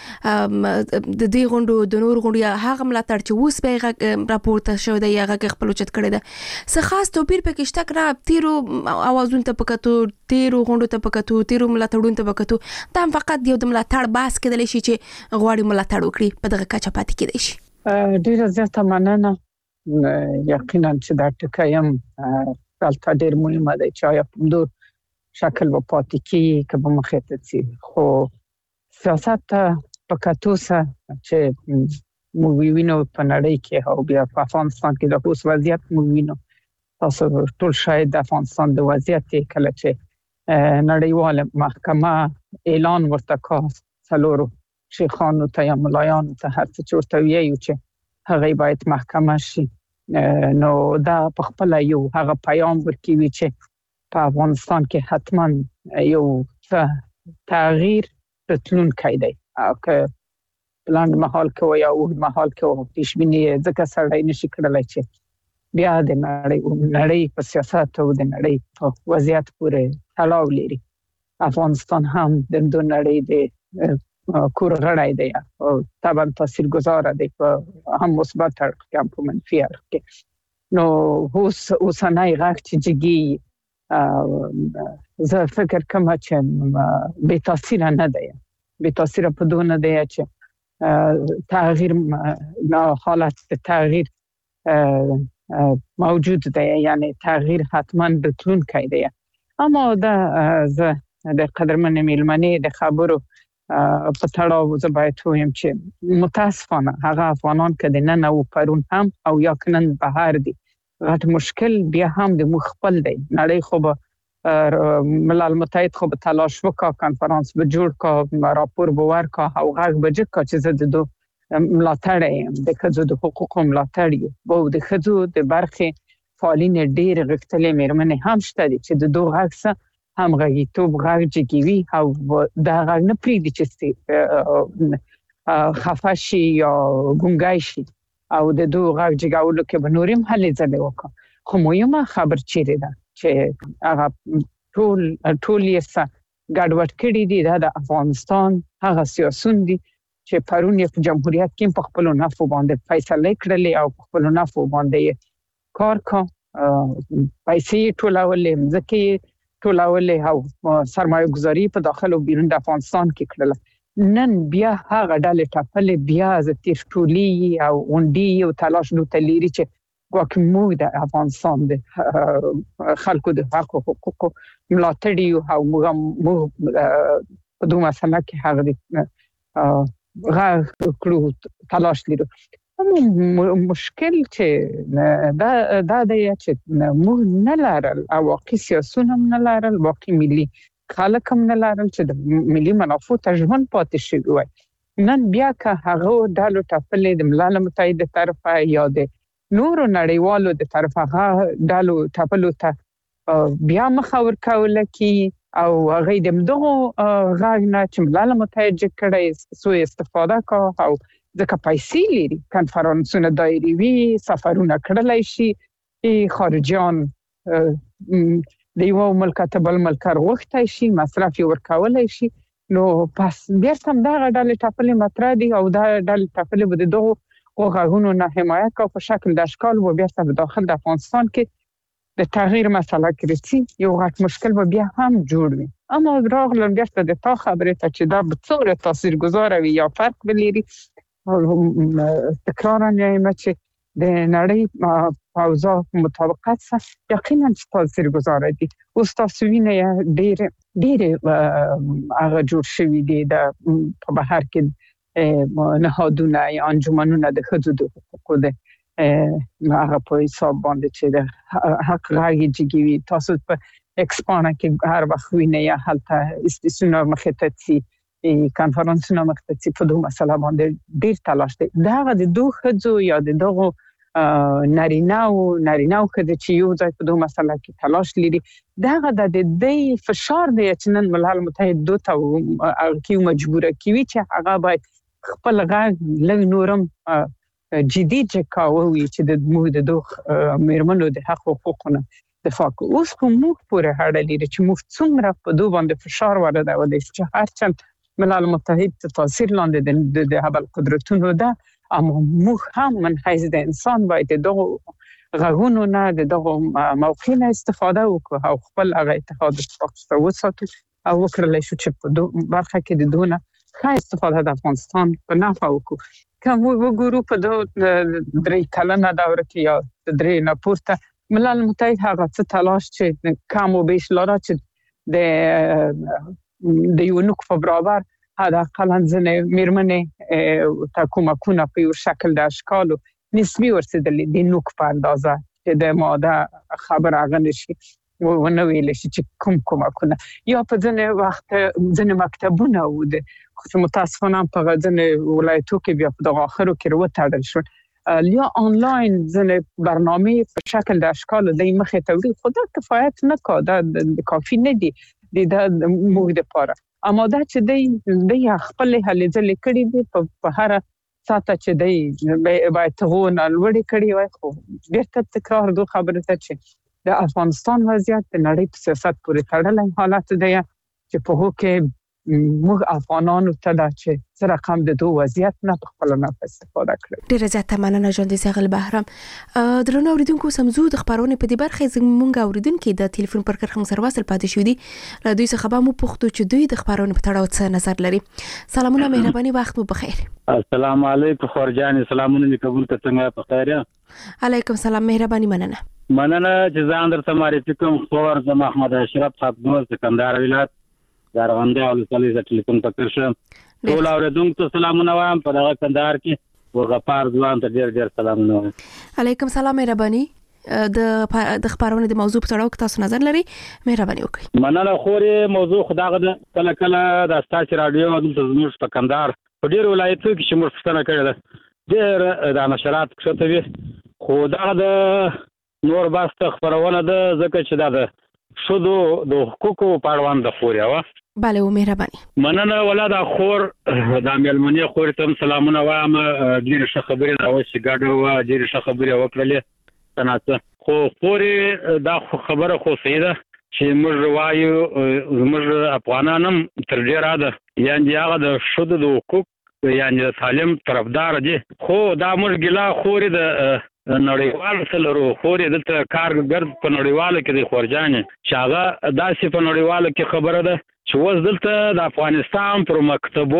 د دې غونډو د نور غونډو هغه ملاتړ چې اوس به راپورته شوی دی هغه خپل چت کړی ده څه خاص توپیر پکې شته کړه تیرو اوازون ته پکاتو تیرو غونډو ته پکاتو تیرو ملاتړون ته پکاتو دا فقط یو د ملاتړ باس کېدلی شي چې غواړي ملاتړ وکړي په دغه کچه پاتې کېدای شي ډیره زیاته مننه یقینا چې دا ټکایم دلته ډیر مهمه ده چې آیا په دور شکل و پاتې کیږي که به مخې ته ځي خو سیاست په کتوسه چې موږ وینو په نړۍ کې او بیا په افغانستان کې د اوس وضعیت موږ وینو تاسو ټول شاید د افغانستان د وضعیت کله چې نړیواله محکمه اعلان ورته کاوه څلورو شیخانو ته یا ملایانو ته هر څه چورته ویایو چې هغه باید محکمه شي نو دا په خپل یو هغه پیام ورکوي چې په افغانستان کې حتما یو تغییر راتلونکی دی او که بلند محال کې یا اوږد محال کې پیش بیني ځکه سړی نشي کړلی چې بیا د نړۍ نړۍ په سیاست او د نړۍ په وضعیت پورې تړاو لري افغانستان هم د دوه نړۍ د کور غړی دی او طبعا تاثیرگذار دی په هم مثبت اړخ کې هم په منفي اړخ کې نو اوس اوسنۍ غږ چې جګي زه فکر کوم چې بې تاثیر نه دی بې تاثیر په دوه نه دی چې تغییر حالت تغییر موجود دی یعنی تغییر حتما راتلونکی دی اما دا زه د قدرمن میلمنې د خبرو په تړاو زه باید وایم چې متاسفانه هغه افغانان که د نن او پرون هم او یا کنن بهر دي غټ مشکل بیا هم د مخ خپل دی نړۍ خو به ملل متحد خو به تلاش وکا کنفرانس به جوړ کا راپور به ورکا او غږ به جګ کا چې زه د دو ملاتړ یم د ښځو د حقوقو ملاتړ یم او د ښځو د برخې فعالین ډېر غښتلې مېرمنې هم شته دي چې د دو غږ سره هم غږیتوب غږ جګوي او دا غږ نه پرېږدي چې خفه شي یا ګونګی شي او د دوی غږ جګولو کې به نور هم هلې ځلې وکړو خو مهمه خبر چیرې ده چې هغه ټول ټول یې ګډوډ کړي دي دا د افغانستان هغه سیاسون دي چې پرون یې په جمهوریت کې په خپل نفو باندې فیصله کړلې او په خپل نفو باندې کار کا پیسې ټولولې ځکه ټولولې او سرمایه گذاري په داخل او بیرون د افغانستان کې کړل نن بیا هغه ډلې ټاپلې بیا ز تیر ټولي او وندي او تلاش نو تليري چې ګواکې موږ د افغانستان د خلکو د حق او حقوقو ملاتړ او موږ په دوه مسله کې هغه غا کړو تلاش لرو مشکل چې دا دا د چې موږ نه لرل او واقعي سیاسون هم نه لرل واقعي ملي خلک هم نه لرل چې د ملي منافع ته ژوند پاتې شي وای نن بیا که هغه ډالو ټاپلې د ملل متحد طرفه یا د نورو نړیوالو د طرفه هغه ډالو ټاپلو ته بیا مخاور کول کی او هغه د مدغو غاښنه چې ملل متحد کړي سو استفاده کا او ځکه پیسې لري کانفرنسونه دایري وی سفرونه کړلای شي خارجيان د یو ملک ته بل ملک ورغښتای شي مصرف ورکولای شي نو پس بیا هم دا ډول ټاپلې مطرح دي او دا ډول ټاپلې بده دغه غوغونو نه حمایت کا په شکل د اشکال و بیا په داخل د افغانستان کې د تغییر مسله کې یو غټ مشکل و بیا هم جوړ وي اما راغلم بیا د تا خبره ته چې دا به څوره تاثیرګذار وي یا فرق ولري تکرارا یم چې د نړۍ پاوزا مطابقت سره یقینا تاثیرګذار دي او تاسو وینئ ډېر ډېر هغه جوړ شوی دی د په بهر کې نهادونه یا انجمنونه د حدود حقوقو د هغه په حساب باندې چې د حق راګي جګوي تاسو په ایکسپانا کې هر وخت وینئ هلته استیسونه مخاطبي کانفرنسونه مختصي په دوه مسله باندې ډیر تلاش دی دا د دوه خځو یا د دغه ناریناو ناریناو کده چې یو ځای په دوه مسله کې تلاش لري دا د دې فشار دی چې نن ملل متحد دوه ته کیو مجبوره کیوي چې هغه باید خپل غږ لوي نورم جدي چکاوي چې د موږ د دوه میرمنو د حق او حقوقو دفاع کوو اوس کوم پورې هړه لري چې موږ څومره په دوه باندې فشار ورده ودی چې هر چل ملل متحد تاثیر لاندې د هبل قدرتونو ده اما موږ هم من حیث د انسان باید دغه غوونو نه دغه موقع نه استفاده وکړو او خپل هغه اتحاد اتفاق وساتو او وکړل شو چې په برخه کې د دونه ښه استفاده د افغانستان په نفع وکړو کوم وګورو په درې کلنه دوره کې یا درې نه پورته ملل متحد هغه څه تلاش چې کم او بیش لاره چې د د یو نوک په برابر هدا قلنځنه میرمنې تا کومکونه په یو شکل د اشکالو نسبی ورسېدلې د نوک په اندازه چې د ماده خبر اغنه شي و نو ویل شي چې کوم کومکونه یا په ځنه وخت ځنه مکتبونه و د خو متاسفانه په ځنه ولایتو کې بیا په دغه اخرو کې وروتړل شو یا آنلاین ځنه برنامه په شکل د اشکالو د مخه تولید خدا کفایت نه کا د کافی نه دی د موږ د پاره اما دا چې د د خپل هلې ځلې کړي دي په هر ساته چې د باید تغون لوړې کړي وای خو بیرته تکرار دوه خبره ته چې د افغانستان وضعیت د نړۍ په سیاست پورې تړلی حالت دی چې په هغه کې موږ افغانانو ته دا چې سره رقم د دوه وضعیت نه په خپل نه استفاده کړو ډیره زیاته مننه ژوند ساغل بهرام درنو اوریدونکو سمزو د خبرونه په دې برخه زمونږ اوریدونکو د ټلیفون پر کرخه سره وصل پاتې شو دي له دوی څخه به مو پوښتنه چې دوی د خبرونه په تړاو څه نظر لري سلامونه مهرباني وخت مو بخیر السلام علیکم خورجان سلامونه می قبول ته څنګه په خیر یا علیکم سلام مهرباني مننه مننه چې ځان درته معرفي کوم خور د محمد اشرف خطبه سکندر ولایت دارغنده او صلی د ټلیفون په کرشه ټول اوریدونکو سلامونه وایم په دغه کندهار کې وغفار ځوان ته ډیر ډیر سلامونه علیکم سلام مهرباني د د خبرونه د موضوع په تړاو تاسو نظر لري مهرباني وکړئ مننه خوري موضوع خداغه کله کله د استاچ رادیو د زموږ په کندهار په ډیر ولایتو کې چې موږ څنګه کړل ډیر د نشرات کښته وي خو دا د نور باست خبرونه د زکه چې دا د شودو د حقوقو پاروان د خوري وا بله و مهرباني مننه ولا دا خور د ملمنې خور ته سلامونه وایم ډیر ښه خبرې او چې ګاډو وا ډیر ښه خبرې وکړلې تناسه خو خوري دا خبره خو سیده چې موږ وایو موږ افغانانم تر ډیره ده یعنې هغه د ښځو د حقوق یعنې د تعلیم طرفدار دي خو دا موږ ګیله خورې د نړیوالو سره لرو خورې دلته کارګر په نړیواله کې د خورجانې چې هغه داسې په نړیواله کې خبره ده چې اوس دلته د افغانستان پر مکتبو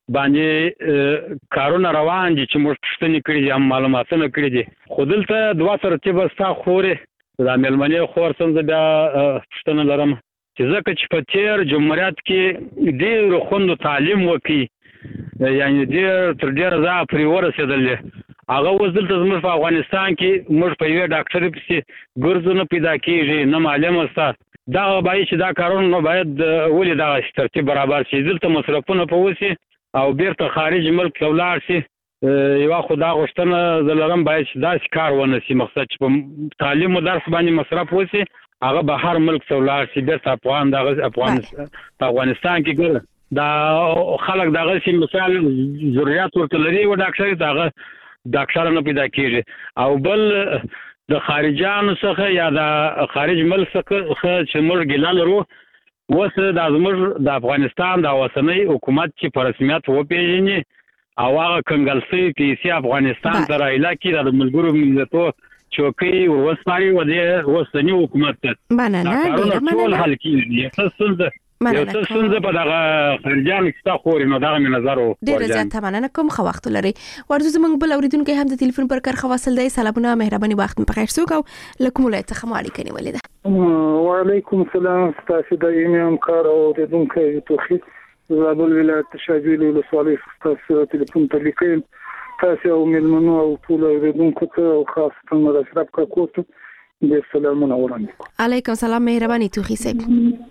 باندې کارونه روان دي چې موږ پوښتنې کړي دي هم معلوماتونه کړي دي خو دلته دوه ترتیبه ستا خورې دا مېلمنې خور څنګه بیا پوښتنه لرم چې ځکه چې په تېر جمهوریت کې ډېرو خوندو تعلیم وکړي یعنې ډېر تر ډېره ځایه پرې ورسېدل هغه اوس دلته زموږ په افغانستان کې موږ په یوې ډاکټرې پسې ګرځو نه پیدا کېږي نه معلومه شته دغه باید چې دا کارونه نو باید ولې دغه ترتیب برابر شي دلته مصرفونه په وسي او بیرته خارج ملک ته ولاړ شي یوه خو دا غوښتنه زه لرم باید چې داسې کار ونه شي مقصد چې په تعلیم و درس باندې مصرف وسي هغه بهر ملک ته ولاړ شي بیرته افغان دغه په افغانستان کې ګره دا خلک دغسې مثال ضرورت ورته لري و ډاکټر ته هغه ډاکټر نه پیدا کېږي او بل د خارجانو څخه یا د خارج ملک څخه چې موږ ګیله لرو اوس دا زموږ د افغانستان د اوسنی حکومت چې په رسمیت وپېژني او هغه کنګل شوي پیسې افغانستان ته رایله کړي د ملګرو ملتونو چوکۍ ور وسپاري و د اوسني حکومت ته دا کارونه ټول حل کېږي څه ستونزه یو څه ستونزه په دغه خارجیانو کې ستا خورې نو دغه مې نظر و ډېره زیاته مننه کوم ښه وخت ولرئ ورځو زموږ بل اورېدونکی هم د تلیفون پر کرښه واصل دی سلامونه مهرباني وخت مو پخیر څوک او له کوم ولایت څخه مو اړیکه نیولې ده وعلیکم السلام ستاسو دایمي همکار او اورېدونکی توفیق زابل ولایت شاجویل ولسوالۍ ستاسو تلیفون ته لیکم تاسو او مېلمنو او ټول اورېدونکو ته او خاصتا مر اشرف کاکو ته ډېر سلامونه وړاندې کوم علیکم سلام مهرباني توخي صاحب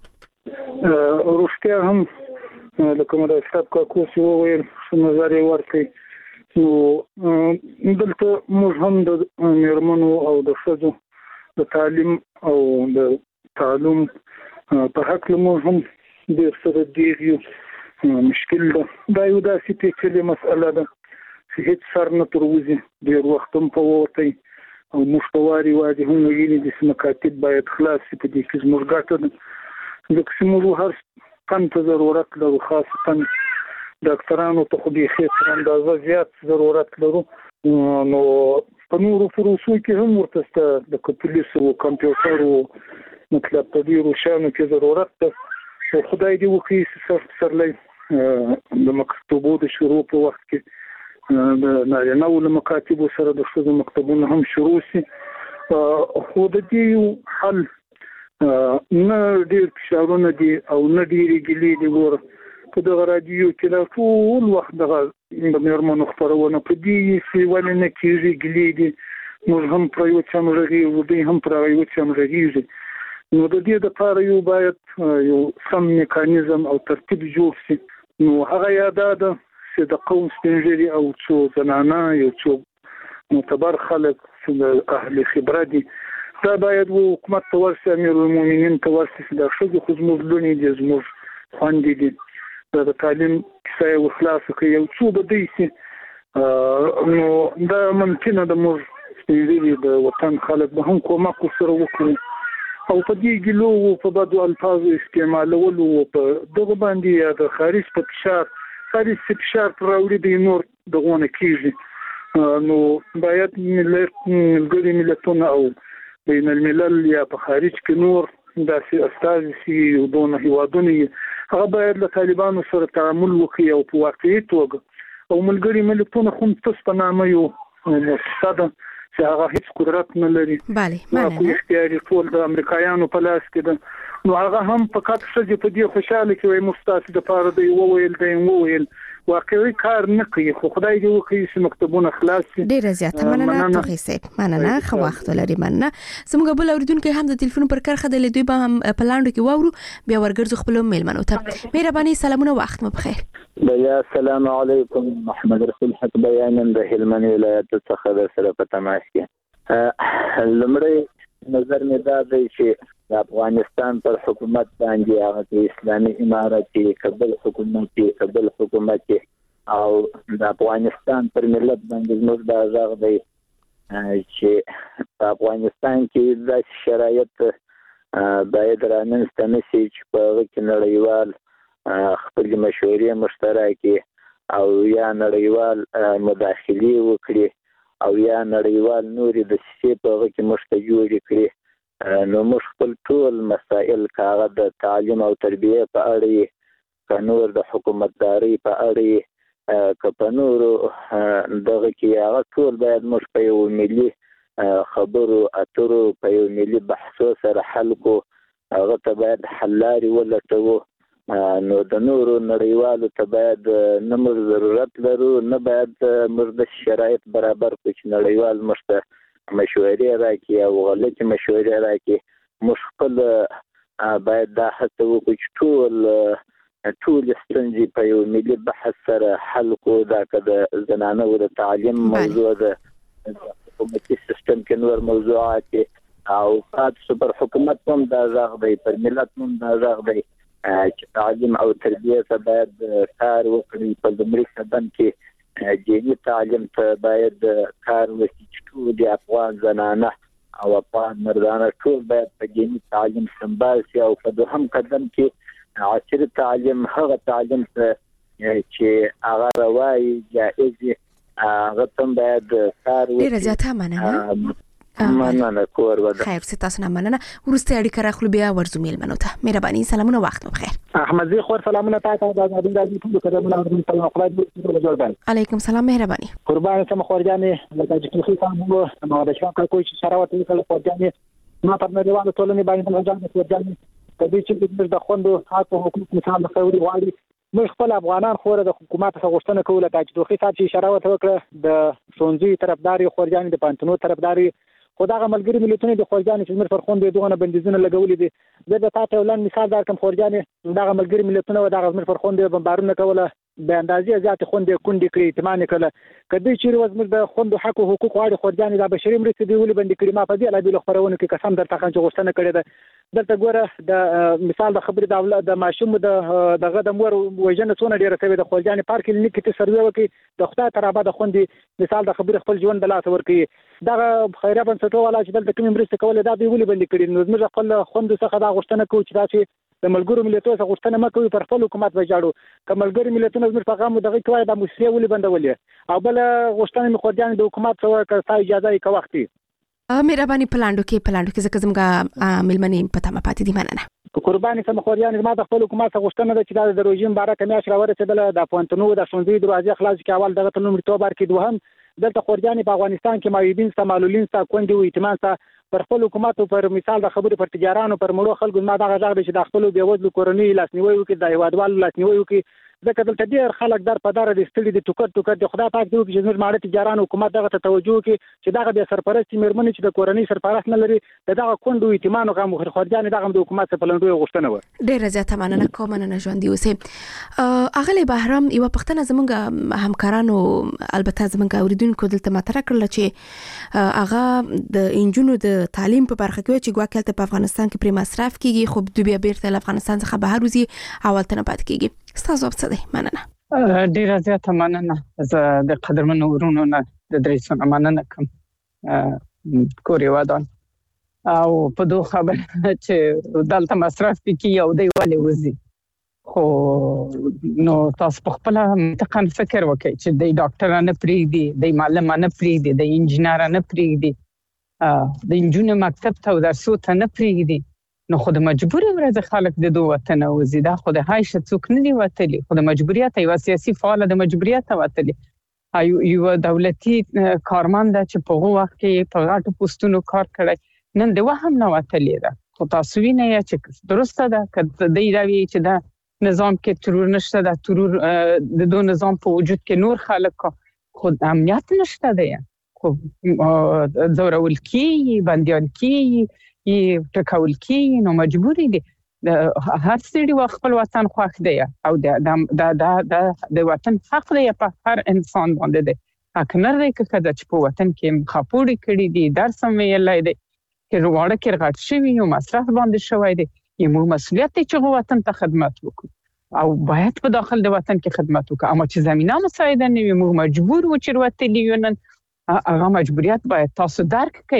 روشتیا هم لکه مر اشرف کاکو چې وویل څه نظر یې ورکړي نو دلته موږ هم د مېرمنو او د ښځو د تعلیم او د تعلم په هکله موږ هم ډېر سره ډېر یو مشکل ده دا یو داسې پیچلې مسئله ده چې هیڅ سر نه تروزي ډېر وخت هم په ووتی او موږ په واري واري هم ویلي دي چې مکاتب باید خلاص شي په دې کې زموږ ګټه ده ځکه چې موږ هر فن ته ضرورت لرو خاصتا ډاکټرانو ته خو بیخي تر اندازه زیات ضرورت لرو نو په نورو پروسو کې هم ورته شته لکه پولیسو کمپیوټر مطلب په ډېرو شیانو کې ضرورت ده خو خدای دې وکړي چې پسرلی د مکتبو د شروع په وخت کې د نارینه‌وو له مکاتبو سره د ښځو مکتبونه هم شروع شي خو د دې یو حل نه ډېر فشارونه دي او نه ډېرې ګیلې دي ګوره په دغه راډیو کې دا ټول وخت دغه د مېرمنو خپرونه په دې چې ولې نه کېږي ګیلې دي موږ هم پر یو څه همغږي دوی هم پر یو څه همغږېږي نو د دې دپاره یو باید یو سم میکانیزم او ترتیب جوړ شي نو هغه یا دا ده چې د قوم سپین ږیري او څو زنانه یو څو معتبر خلک چې د اهل خبره دي دا باید و حکومت ته ورسي امیر المؤمنین ته ورسي چې دا ښځې خو زموږ لوڼې دي زموږ خویندې دي دا د تعلیم کیسه یې ورخلاصه کړي یو څو به دوی شي نو دا ممکنه ده موږ سپین ږیري د وطن خلک به هم کومک ورسره وکړو او په دې ګیلو په بدو الفاظو استعمالولو په دغه باندې یا د خارج په فشار خارج په فشار پر راوړي د نور دغونه کېږي نو باید ملګري ملتونه او بین الملل یا په خارج کې نور داسې استازي شي او دونه هیوادونه هغه باید له طالبانو سره تعامل وکړي او په واقعي توګه او ملګري ملتونه خو تاسو په نامه یو مؤسسه ده چې هغه هیڅ قدرت نه لري بله مننه اختیاري ټول د امریکایانو په لاس کې ده نو هغه هم فقط ښځې په دې خوشاله کې وایي موږ ستاسو دپاره دی وویل دی وویل واقعي کار نه کوي خو خدای دې وکړي چې مکتبونه خلاص شي ډېره زیاته مننه توخي صاحب مننه ښه وخت ولرئ مننه زموږ بل اورېدونکی هم د تلیفون پر کرښه دی له دوی به هم په لاندو کې واورو بیا ورګرځو خپلو مېلمنو ته مهرباني سلامونه وخت مو بخیر بیا السلام علیکم محمد رسول حق بیانم د هلمند ولایت څخه د سره په تماس کې لمړی نظر مې دا دی چې د افغانستان پر حکومت باندې هغه اسلامي امارت کې کابل حکومت کې کابل حکومت کې او د افغانستان پر ملت باندې زموږ دا غږ دی چې په افغانستان کې د شرایط باید رامنځته نشي چې په هغه کې نړیوال خپل مشورې مشترکې او یا نړیوال مداخلې وکړي او یا نړیوال نورې د سیسې په هغه کې موږ ته جوړې کړي. نو موږ خپل ټول مسایل کاغه د تعلیم او تربیه په اړه که نور د حکومتداري په اړه که په نورو دغه کې هغه ټول باید موږ په یو ملي خبرو اترو په یو ملي بحثو سره حل کو. هغه ته باید حل لارې ولټوو. نو د نورو نړیوالو ته باید نه موږ ضرورت لرو نه باید موږ د شرایط برابر کړو چې نړیوال موږ ته مشورې راکړي او غلطې مشورې راکړي. موږ خپل باید دا هڅه وکړو چې ټول ټول ستونزې په یو ملي بحث سره حل کو. دا که د زنانو د تعلیم موضوع ده حکومتي سیستم کې نور موضوعات او تاسو پر حکومت هم دا ځاغ دی پر ملت هم دا ځاغ دی چې تعلیم او تربیه ته باید کار وکړي. په لومړي قدم کې دیني تعلیم ته باید کار وکړي چې ټول د افغان زنانه او افغان مردانه ټول باید په دیني تعلیم سمبال شي. او په دوهم قدم کې عصري تعلیم هغه تعلیم چې هغه روایي جائز هغه تم باید کار وکړي. ډیره زیاته مننه. مننه کور ودا. خیر ستاسو تاسو نه مننه. ورسته اړیکه راخلو بیا ورزو میلمنو ته. مهرباني سلامونه وخت مو بخیر. احمد زی خور سلامونه تاسو ته د ازادي راډیو ټول کډمونه او سلام خپل جوړ بل. علیکم سلام مهرباني. قربان سم خورجانې لکه چې خو تاسو مو د شان کوئی شراوت وکړه خورجانې ما پر نړیوالو ټولنې باندې مهاجرت خورجانې د دې چې د خوندو حق او حقوق مثال د خوري واړي موږ خپل افغانان خو د حکومت څخه غوښتنه کوله چې دوی صاحب چې اشاره وکړه د شونځي طرفداري خورجانې د پانتونو طرفداري خدای ملګری ملتونه د خورجانې چې موږ پر خوندې دغه بندیزونه لګولې دي. زه د تاسو ولن مثال درکم خورجانې دغه ملګری ملتونه و دغه موږ پر خوندې بمبارونه کوله به اندازې زیات خوندې کندې کړې اعتماد کړه. کدی چې روز د خوندو حق او حقوق واړي خورجانې د بشري مرستې دی ولې بند کړي. ما په دې اړه د خبرونه کې قسم درته خان چې غوښتنه کړې ده. دلته ګوره د مثال د خبرې د اولاد د ماشوم د دغه د مور وژنه څونه ډیره شوی د خورجانې پارک کلینیک کې سروې وکړي د خدای تر ابد خوندې مثال د خبرې خپل ژوند د لاس ورکړي. دغه خیریه بنسټو والا چې دلته کوم مرسته کوله دا دی ولې بند کړي. نو موږ خپل خوند څخه دا غوښتنه کوو چې دا چې د ملګرو ملتونو څخه غوښتنه مکوي پر خپل حکومت وجاړو. کوم ملګری ملتونه زموږ په غو دغه کوي د مسلې ولې بندولې او بل غوښتنه مې خورجانې د حکومت څخه کړه اجازه یې کوختي. مهرباني پلاندو کې پلاندو کې زکه زمګه ملمنې پته ما پاتې دي مننه. قرباني سم خورجانې ما د خپل حکومت څخه غوښتنه ده چې د روژیم باره کې میاش راورسېدل د پونتونو د شونځي دروازې خلاص کې اول دغه تنو مرتوبار کې دوهم دلته خورجانې په افغانستان کې مایوبین سمالولین سا کوندي او اعتماد سا پر خپل حکومت او پر مثال د خبرې پر تجارانو پر مړو خلکو ما دغه ځای چې د خپل بیوزلو کورنۍ لاسنیوي وکړي د هیوادوالو لاسنیوي وکړي. ځکه دلته ډیر خلک در په دار د ستړي د ټوکر ټوکر د خدای پاک دی چې زموږ ماړه تجارانو حکومت دغه ته توجه وکړي چې دغه د سرپرستی مېرمنې چې د کورنۍ سرپرست نه لري دغه کوندو اعتماد او غو خورجانې دغه د حکومت په لندوی غوښتنه و. ډیر زیاته مننه کوم نه ژوند دی اوسه. اغلی بهرام یو پښتنه زمونږ همکارانو البته زمونږ اوریدونکو دلته مطرح کړل چې هغه د انجونو د تعلیم په برخه کې چې ګواکل په افغانستان کې پر مصرف کیږي خو د بیا بیرته افغانستان څخه بهر وځي اول تنه پات کیږي. ستاسو په څه دی مننه. ډیر زیاته مننه. زه د قدرمنو ورونو نه د درېسونه مننه کوم کوري ودان او په دوه خبر چې دلته مصرف کی او دی ولې وځي خو نو تاسو په خپل منطقه فکر وکړئ چې د ډاکټر نه پریږدي د معلم نه پریږدي د انجنیر نه پریږدي د انجونو مکتب ته درسو ته نه پریږدي. نو خو د مجبوري ورځ خلک د دوه وطن وزي دا خو د هاي شڅوک نه دی وتلی خو د مجبوریت یو سیاسي فعال د مجبوریت وتلی ایو یو دولتي کارمند چې په هغه وخت کې په غاټو پوسټونو کار کړی نن د وهم نه وتلی دا خو تاسو وینئ چې درسته ده کله د ایراوی چې دا نظام کې ترور نشته دا ترور د دوه نظام په وجود کې نور خلک خو امنیت نشته دی خو زورول کی بنديان کی ی ټکول کی نو مجبوری دي هر څړي خپل وطن خوښ دی او د د د د وطن حق دی په هر انسان باندې دی حق نه دی چې د په وطن کې خپوري کړی دي درس ویلای دی چې وړه کې غټ شوی یو مصرف باندې شوی دی یو مسؤلیت چې وطن ته خدمت وکړو او باید په داخل د وطن کې خدمت وکړو اما چې زمينه مساعده نه وي موږ مجبور و چې وروته لیونن هغه مجبوریت باید تاسو درک کړئ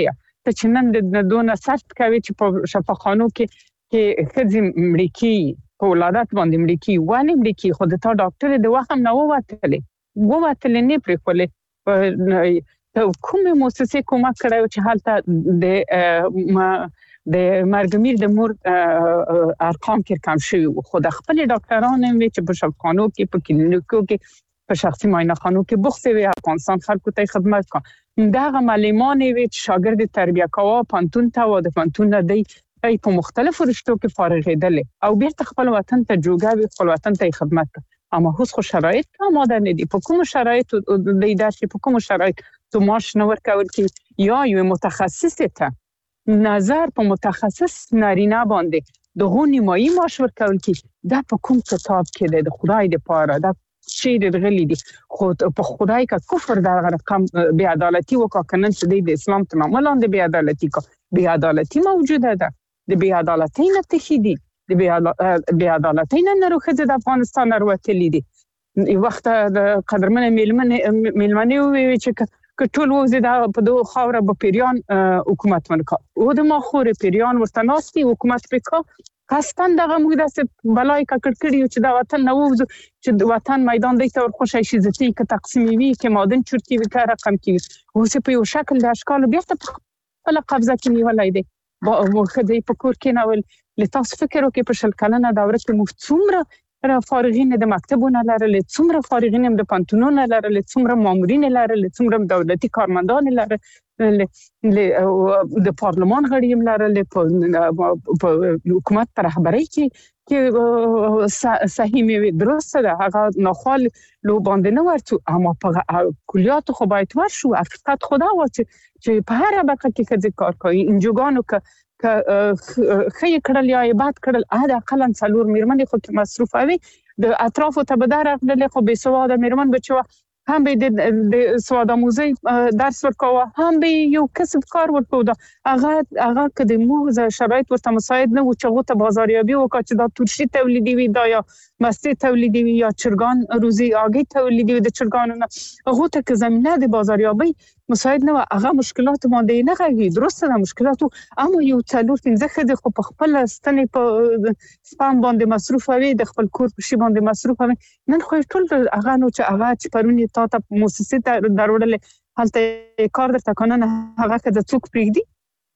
ته چې نن د دونه سخت کوي چې په شفاخانو کې کې خځې مړکی په ولادت باندې مړکی وانه مړکی خو د تا ډاکټر د وخت نه ووتلې ووتلې نه پرې کولې ته کومه مؤسسه کومه کړو چې حالت د د مرګمیر د مور ارقام کې کم شوی خو د خپل ډاکټرانو چې په شفاخانو کې په کلینیکو کې په شخصي معاینه خانو کې بوخته وي افغانستان خلکو ته خدمت کوي دغه معلمان وي چې شاګرد تربیه کوي پانتون ته و د پانتون نه دی په مختلفو رشتو کې فارغېدل او بیرته خپل وطن ته جوګه خپل وطن ته خدمت کوي اما اوس خو شرایط آماده نه دي په کوم شرایط د داسې په کوم شرایط تو ماش نور کول کې یا یو متخصص ته نظر په متخصص نارینه باندې د غونی مایی ماش ورکول کې دا په کوم کتاب کې د خدای د پاره دا شی غلي دي خو په خدای کا کفر دا رقم بی عدالتي وکړنن چې د اسلام ته معاملان د بی عدالتي کا بی عدالتي موجوده ده د بی عدالتي نه تخیدي د بی عدالتي نه نروخه د افغانستان وروتلې دي وخت د قدرمن میلمنه میلمنه وی چې کټول وزه دا په دوه خاوره په پیریان حکومت منکا او د ماخور پیریان ورته ناستي حکومت پکا قصدن دغه موږ د بلای کا کړکړیو چې د وطن نو چې د وطن میدان دی تر خوشی شي زتی ک تقسیمي وی کې مادن چورتي وی کا رقم کې اوس په یو شکل د اشکال بیرته په قبضه کې نیولای دی با مخدی په کور کې ناول لتاس فکر وکي په شل کلنه دوره کې مفتومره را فارغین د مکتبونو لرل څومره فارغین د پانتونونو لرل څومره مامورین لرل څومره دولتي کارمندان لرل د پارلمان غړي لرل په حکومت پر رهبرۍ کې کې صحیح می درسته ده هغه نخال لو باندې نه ورته اما په کلیات خو باید ورشو حقیقت خدا و چې په هر برخه کې کځ کار کوي انجوګانو ک خې کړل یا عبادت کړل اده اقلا څلور میرمنې خو کې مصروف اوي د اطرافو ته بدار خپل خو به سواده میرمن بچو هم به د سواده موزي درس ورکوه هم به یو کسب کار ورکوه هغه هغه کده مو شرایط ورته مساعد نه و چې غوته بازاریابي وکړي چې دا ترشي تولیدي وي دا یا مستی تولیدي وي یا چرګان روزي اگې تولیدي وي د چرګانو نه غوته که زمينه د بازاریابي مساعد نه هغه مشکلات باندې نه غږی درسته د مشکلاتو اما یو څلور پنځه خدي خو په خپل ستنې په سپام باندې مصروف وي د خپل کور په شی باندې مصروف وي نن خو ټول هغه نو چې هغه چې پرونی تا ته مؤسسه ته دروړل هلته کار درته کنه هغه کده څوک پریږدي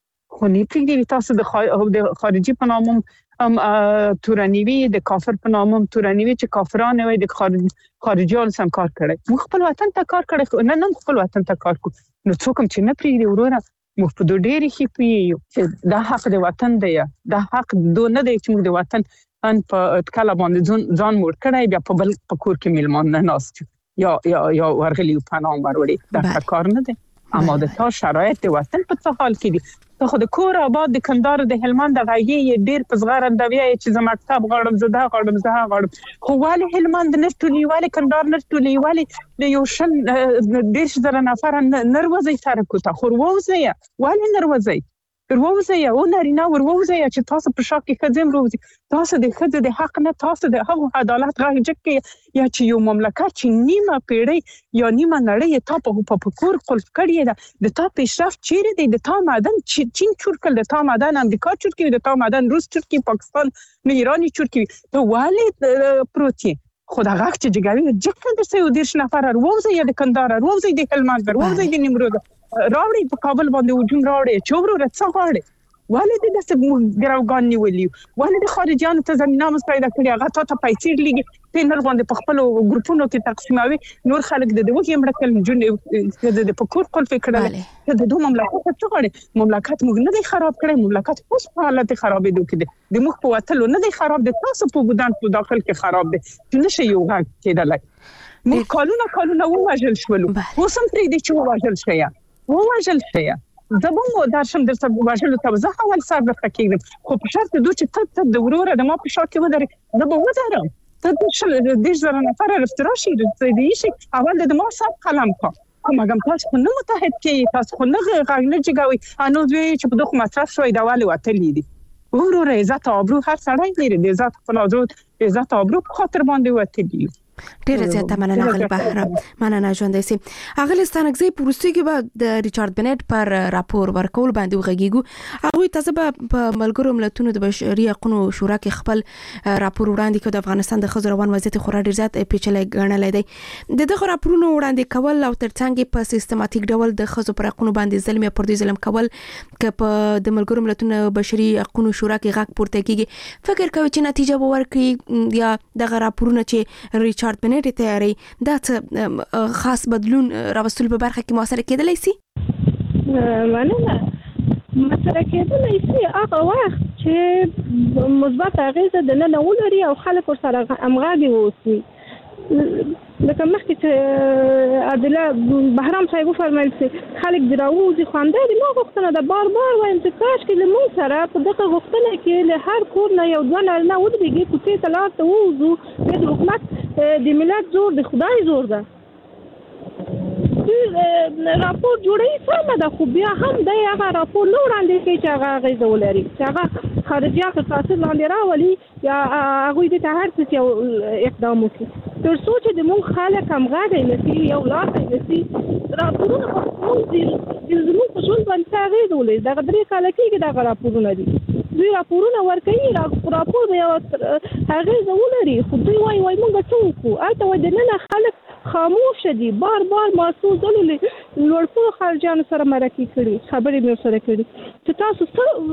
خو نه پریږدي تاسو د خارجي په نامم ام تورانیوي د کافر په نامم تورانیوي چې کافرانه وي د خارج خارجيان سم کار کړي مخ خپل وطن ته کار کړي نه نه خپل وطن ته کار کو نو څوک چې نه پریږدي ورونه مخ په ډېری خې پیو چې دا حق د وطن دی دا حق دو نه دی چې موږ د وطن ان په کله باندې ځان مور کړی بیا په بل په کور کې میلمان نه ناست یا یا یا ورغلی په نام وروړي دا کار نه دی اما د تا شرایط د وطن په څه حال کې دي ته خو د کور آباد د کندهار د هلمند د غږی ډیر په صغار اندوی چې زما کتاب غړم زده غړم زه غړم خو والی هلمند نه ټولي والی کندهار نه ټولي والی د یو شن ډیر زره نفر نروځي سره کوته خو وروځي والی نروځي وروځي او نارینه وروځي چې تاسو په شاک کې خدم وروځي تاسو د خدای د حق نه تاسو د هغو عدالت غږ کې یا چې یو مملکت چې نیمه پیړۍ یا نیمه نړۍ ته په په کور خلف کړی ده د تا پیشرفت چیرې دی د تا معدن چین چورکل د تا معدن امریکا چورکی د تا معدن روس چورکی پاکستان نه ایرانی چورکی ته والی پروتي خدا غاک چې جګوي جکه د سې دیش نفر وروځي د کندهار وروځي د هلمند وروځي د نیمروز راوړي په کابل باندې وجوم راوړي چوبرو رڅ غاړي والد د څه ګراوګان نیولي والد خارجيان ته زمينه مساعده کړی هغه ته پیسې لګي پینر باندې په خپل ګروپونو کې تقسیموي نور خلک د دوه امریکل جون د پکور خپل فکرله د دوه مملکت څه غړي مملکت موږ نه دی خراب کړی مملکت اوس په حالت خرابې دوه کې د مخ په وتلو نه دی خراب د تاسو په بودان په داخل کې خراب دي چې نشه یو غږ کېدلای موږ کالونه کالونه وواجل شولو اوس هم پرې دي چې وواجل شي وواجل شي زبم درشم در څه واجلو ته زه اول سر د فکر خو په شرط دوی چې ته د وروره د ما په شاک کې ودرې زه به ودرم ته د شل د زره نفر رفتراشي د دې شي اول د ما صاحب قلم کا کوم هغه تاسو خو نه متحد کې تاسو خو نه غږ نه جګوي انو دوی چې په دغه مطرح شوی دا والي وتلې دي وروره عزت او ابرو هر سړی لري د عزت خپل ازود عزت او ابرو په خاطر باندې وتلې ډیر زیاته مننه غل بهرام مننه ژوندې سي اغل ستانګزي پروسې کې به د ریچارډ بنټ پر راپور ورکول باندې وغږیږو هغه تاسو په ملګرو ملتونو د بشري حقوقو شورا کې خپل راپور وړاندې کړ د افغانستان د ښځو روان وضعیت خورا ډیر زیات پیچلې ګڼل دی د دغه راپورونو وړاندې کول او ترڅنګ په سیستماتیک ډول د ښځو پر حقوقو باندې ظلم یا پر دوی ظلم کول ک په د ملګرو ملتونو بشري حقوقو شورا کې غږ پورته کیږي فکر کوي چې نتیجه به ورکړي یا دغه راپورونه چې ریچارډ بنټ تیاری دا خاص بدلون راوستل په برخه کې موثر کېدلی شي مننه موثر کېدلی شي هغه وخت چې مثبت اغیزه د نن ولري او خلک سره همغږي ووسي لکه مخکې چې عادله بهرام صاحب فرمایل چې خلک دراوځي خوانده دي ما غوښتنه د بار بار وایم چې کاش کې له موږ سره په دغه غوښتنه کې له هر کور نه یو دوه نه ودرېږي کوڅې ته لاړ ته ووځو د حکومت د ملت زور د خدای زور ده راپور جوړي سمه ده خو بیا هم د هغه راپور نو وړاندې کوي چې هغه غیزه ولري چې هغه خارجيات تاثیر لاندې راولي یا هغه د هر څه یو اقدام وکړي تر څو چې د مونږ خلک همغږي نشي یو لاس نشي راپورونه موږ د زموږ په ژوند باندې هغه ولې دا درې کال کېږي دا راپورونه دي دوی راپورونه ورکوي راپور به یو هغه ولري خو دوی وایي وایي موږ څه وکړو البته وایي د نن خلک خاموش دي بار بار محسوس دلې لوړپوړو خارجانو سره مرکه کړي خبرې مې سره کړي چې تاسو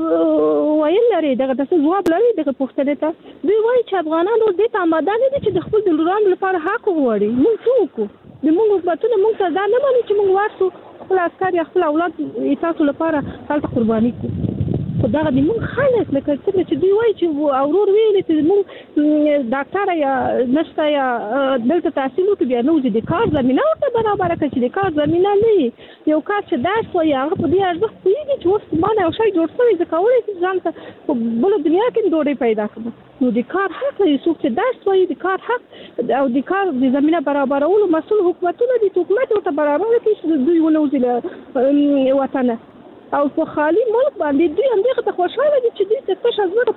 څه وایي لري دغه تاسو جواب لري دغه پوښتنې ته دوی وایي چې افغانانو دې ته آماده دي چې د خپل دلورانو لپاره حق وغواړي موږ څه وکړو د موږ حکومتونه موږ ته دا نه ماني چې موږ ورسو خپل عسکر یا خپل اولاد تاسو لپاره هلته قرباني کړو خو دغه د موږ خلک لکه څنګه چې دوی وایي چې اورور ویلي چې موږ ډاکټر یا نشته یا دلته تحصیل وکړي بیا نو د کار زمینه ورته برابره کړي چې د کار زمینه نه یو کار چې درس وایي هغه په دې ارزښت پوهېږي چې اوس ما نه یو شی جوړ شوی زه کولی شم ځان ته په بله دنیا کې ډوډۍ پیدا کړم نو د کار حق لري څوک چې درس وایي د کار حق او د کار د زمینه برابرولو مسؤل حکومتونه دي چې حکومت ورته برابره کړي چې دوی ونوځي له وطنه او په خالي ملک باندې دوی هم دغه ته خوشاله دي چې دوی د تش ازمر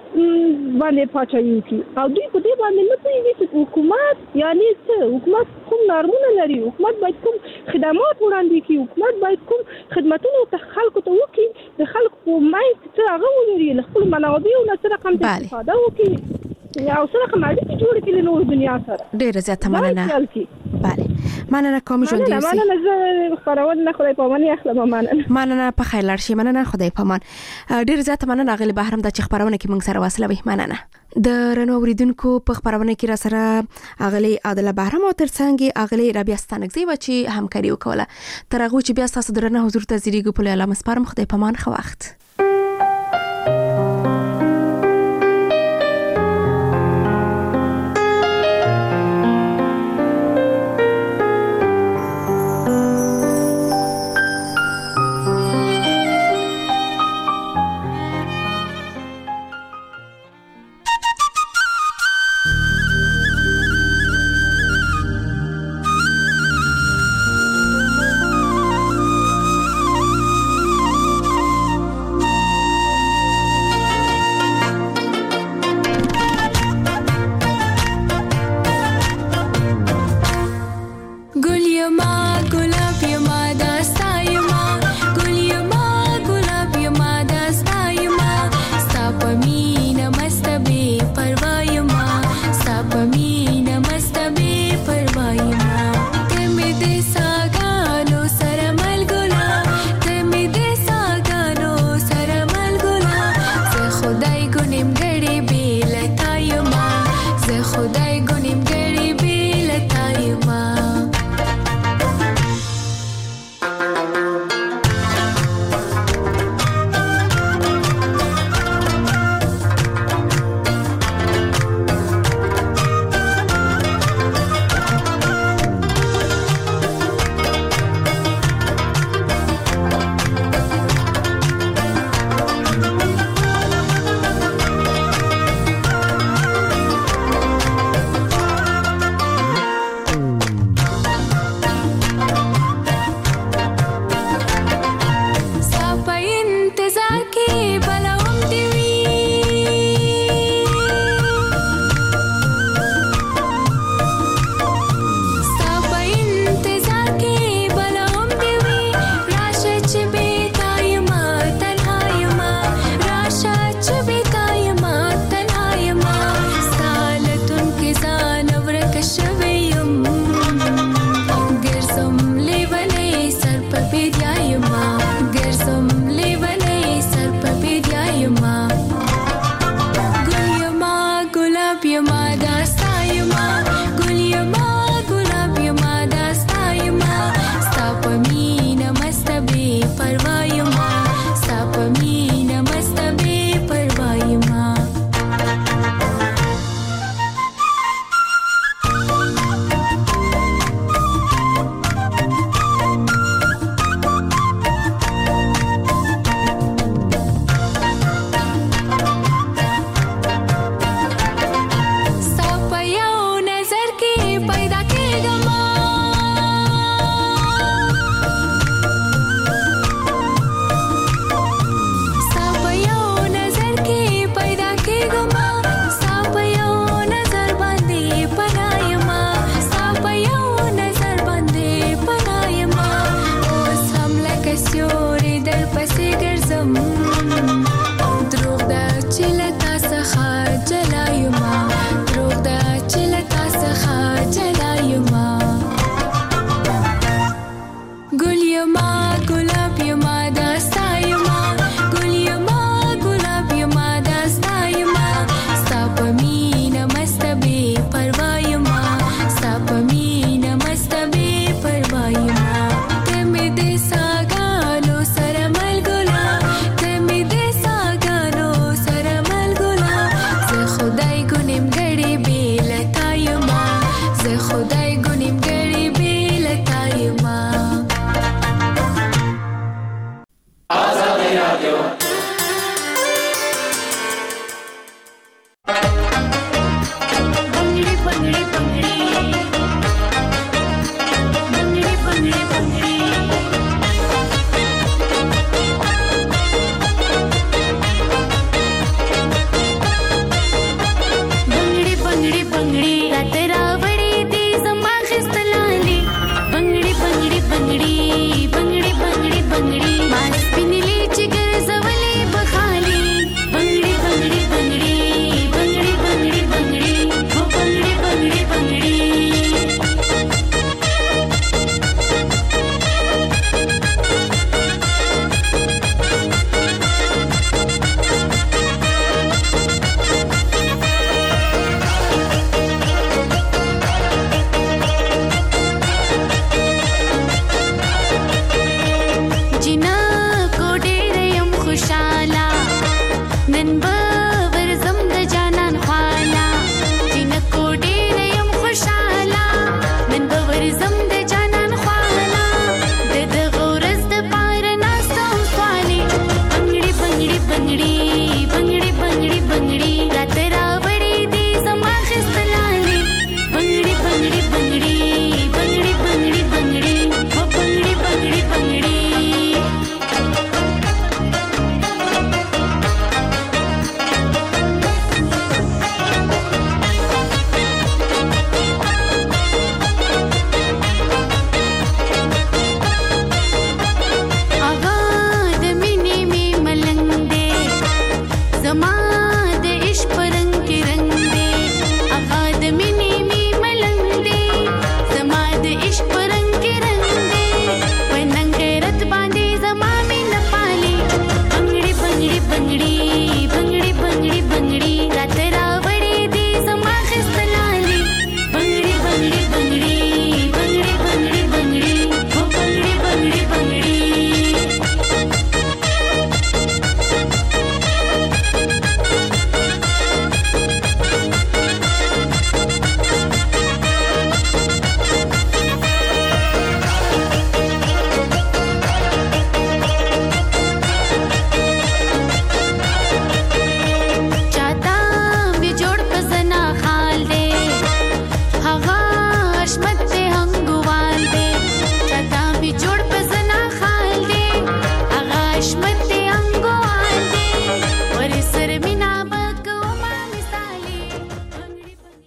باندې پاچاهي وکړي او دوی په دې باندې نه پوهېږي چې حکومت یعنی څه حکومت کوم نارمونه لري حکومت باید کوم خدمات وړاندې کړي حکومت باید کوم خدمتونه ته خلکو ته وکړي د خلکو په منځ کې څه هغه ولري له خپلو منابعو نه څه رقم استفاده وکړي یا څه رقم اړیکې جوړې کړي نور دنیا سره ډېره زیاته مننه بله مننه کوم ژوند دی مننه زه خبرونه نه خدای پامان اخلم مننه مننه په خیر لار شي مننه خدای پامان ډیر زیات مننه غل بهرام د خبرونه کې موږ سره واصله وي مننه د رنو اوریدونکو په خبرونه کې را سره اغلی عادل بهرام او ترڅنګ اغلی ربيع ستانګزي و چې همکاري وکوله تر هغه چې بیا تاسو درنه حضور ته زیریګو په اعلان سپارم خدای پامان خو وخت یما داستا یما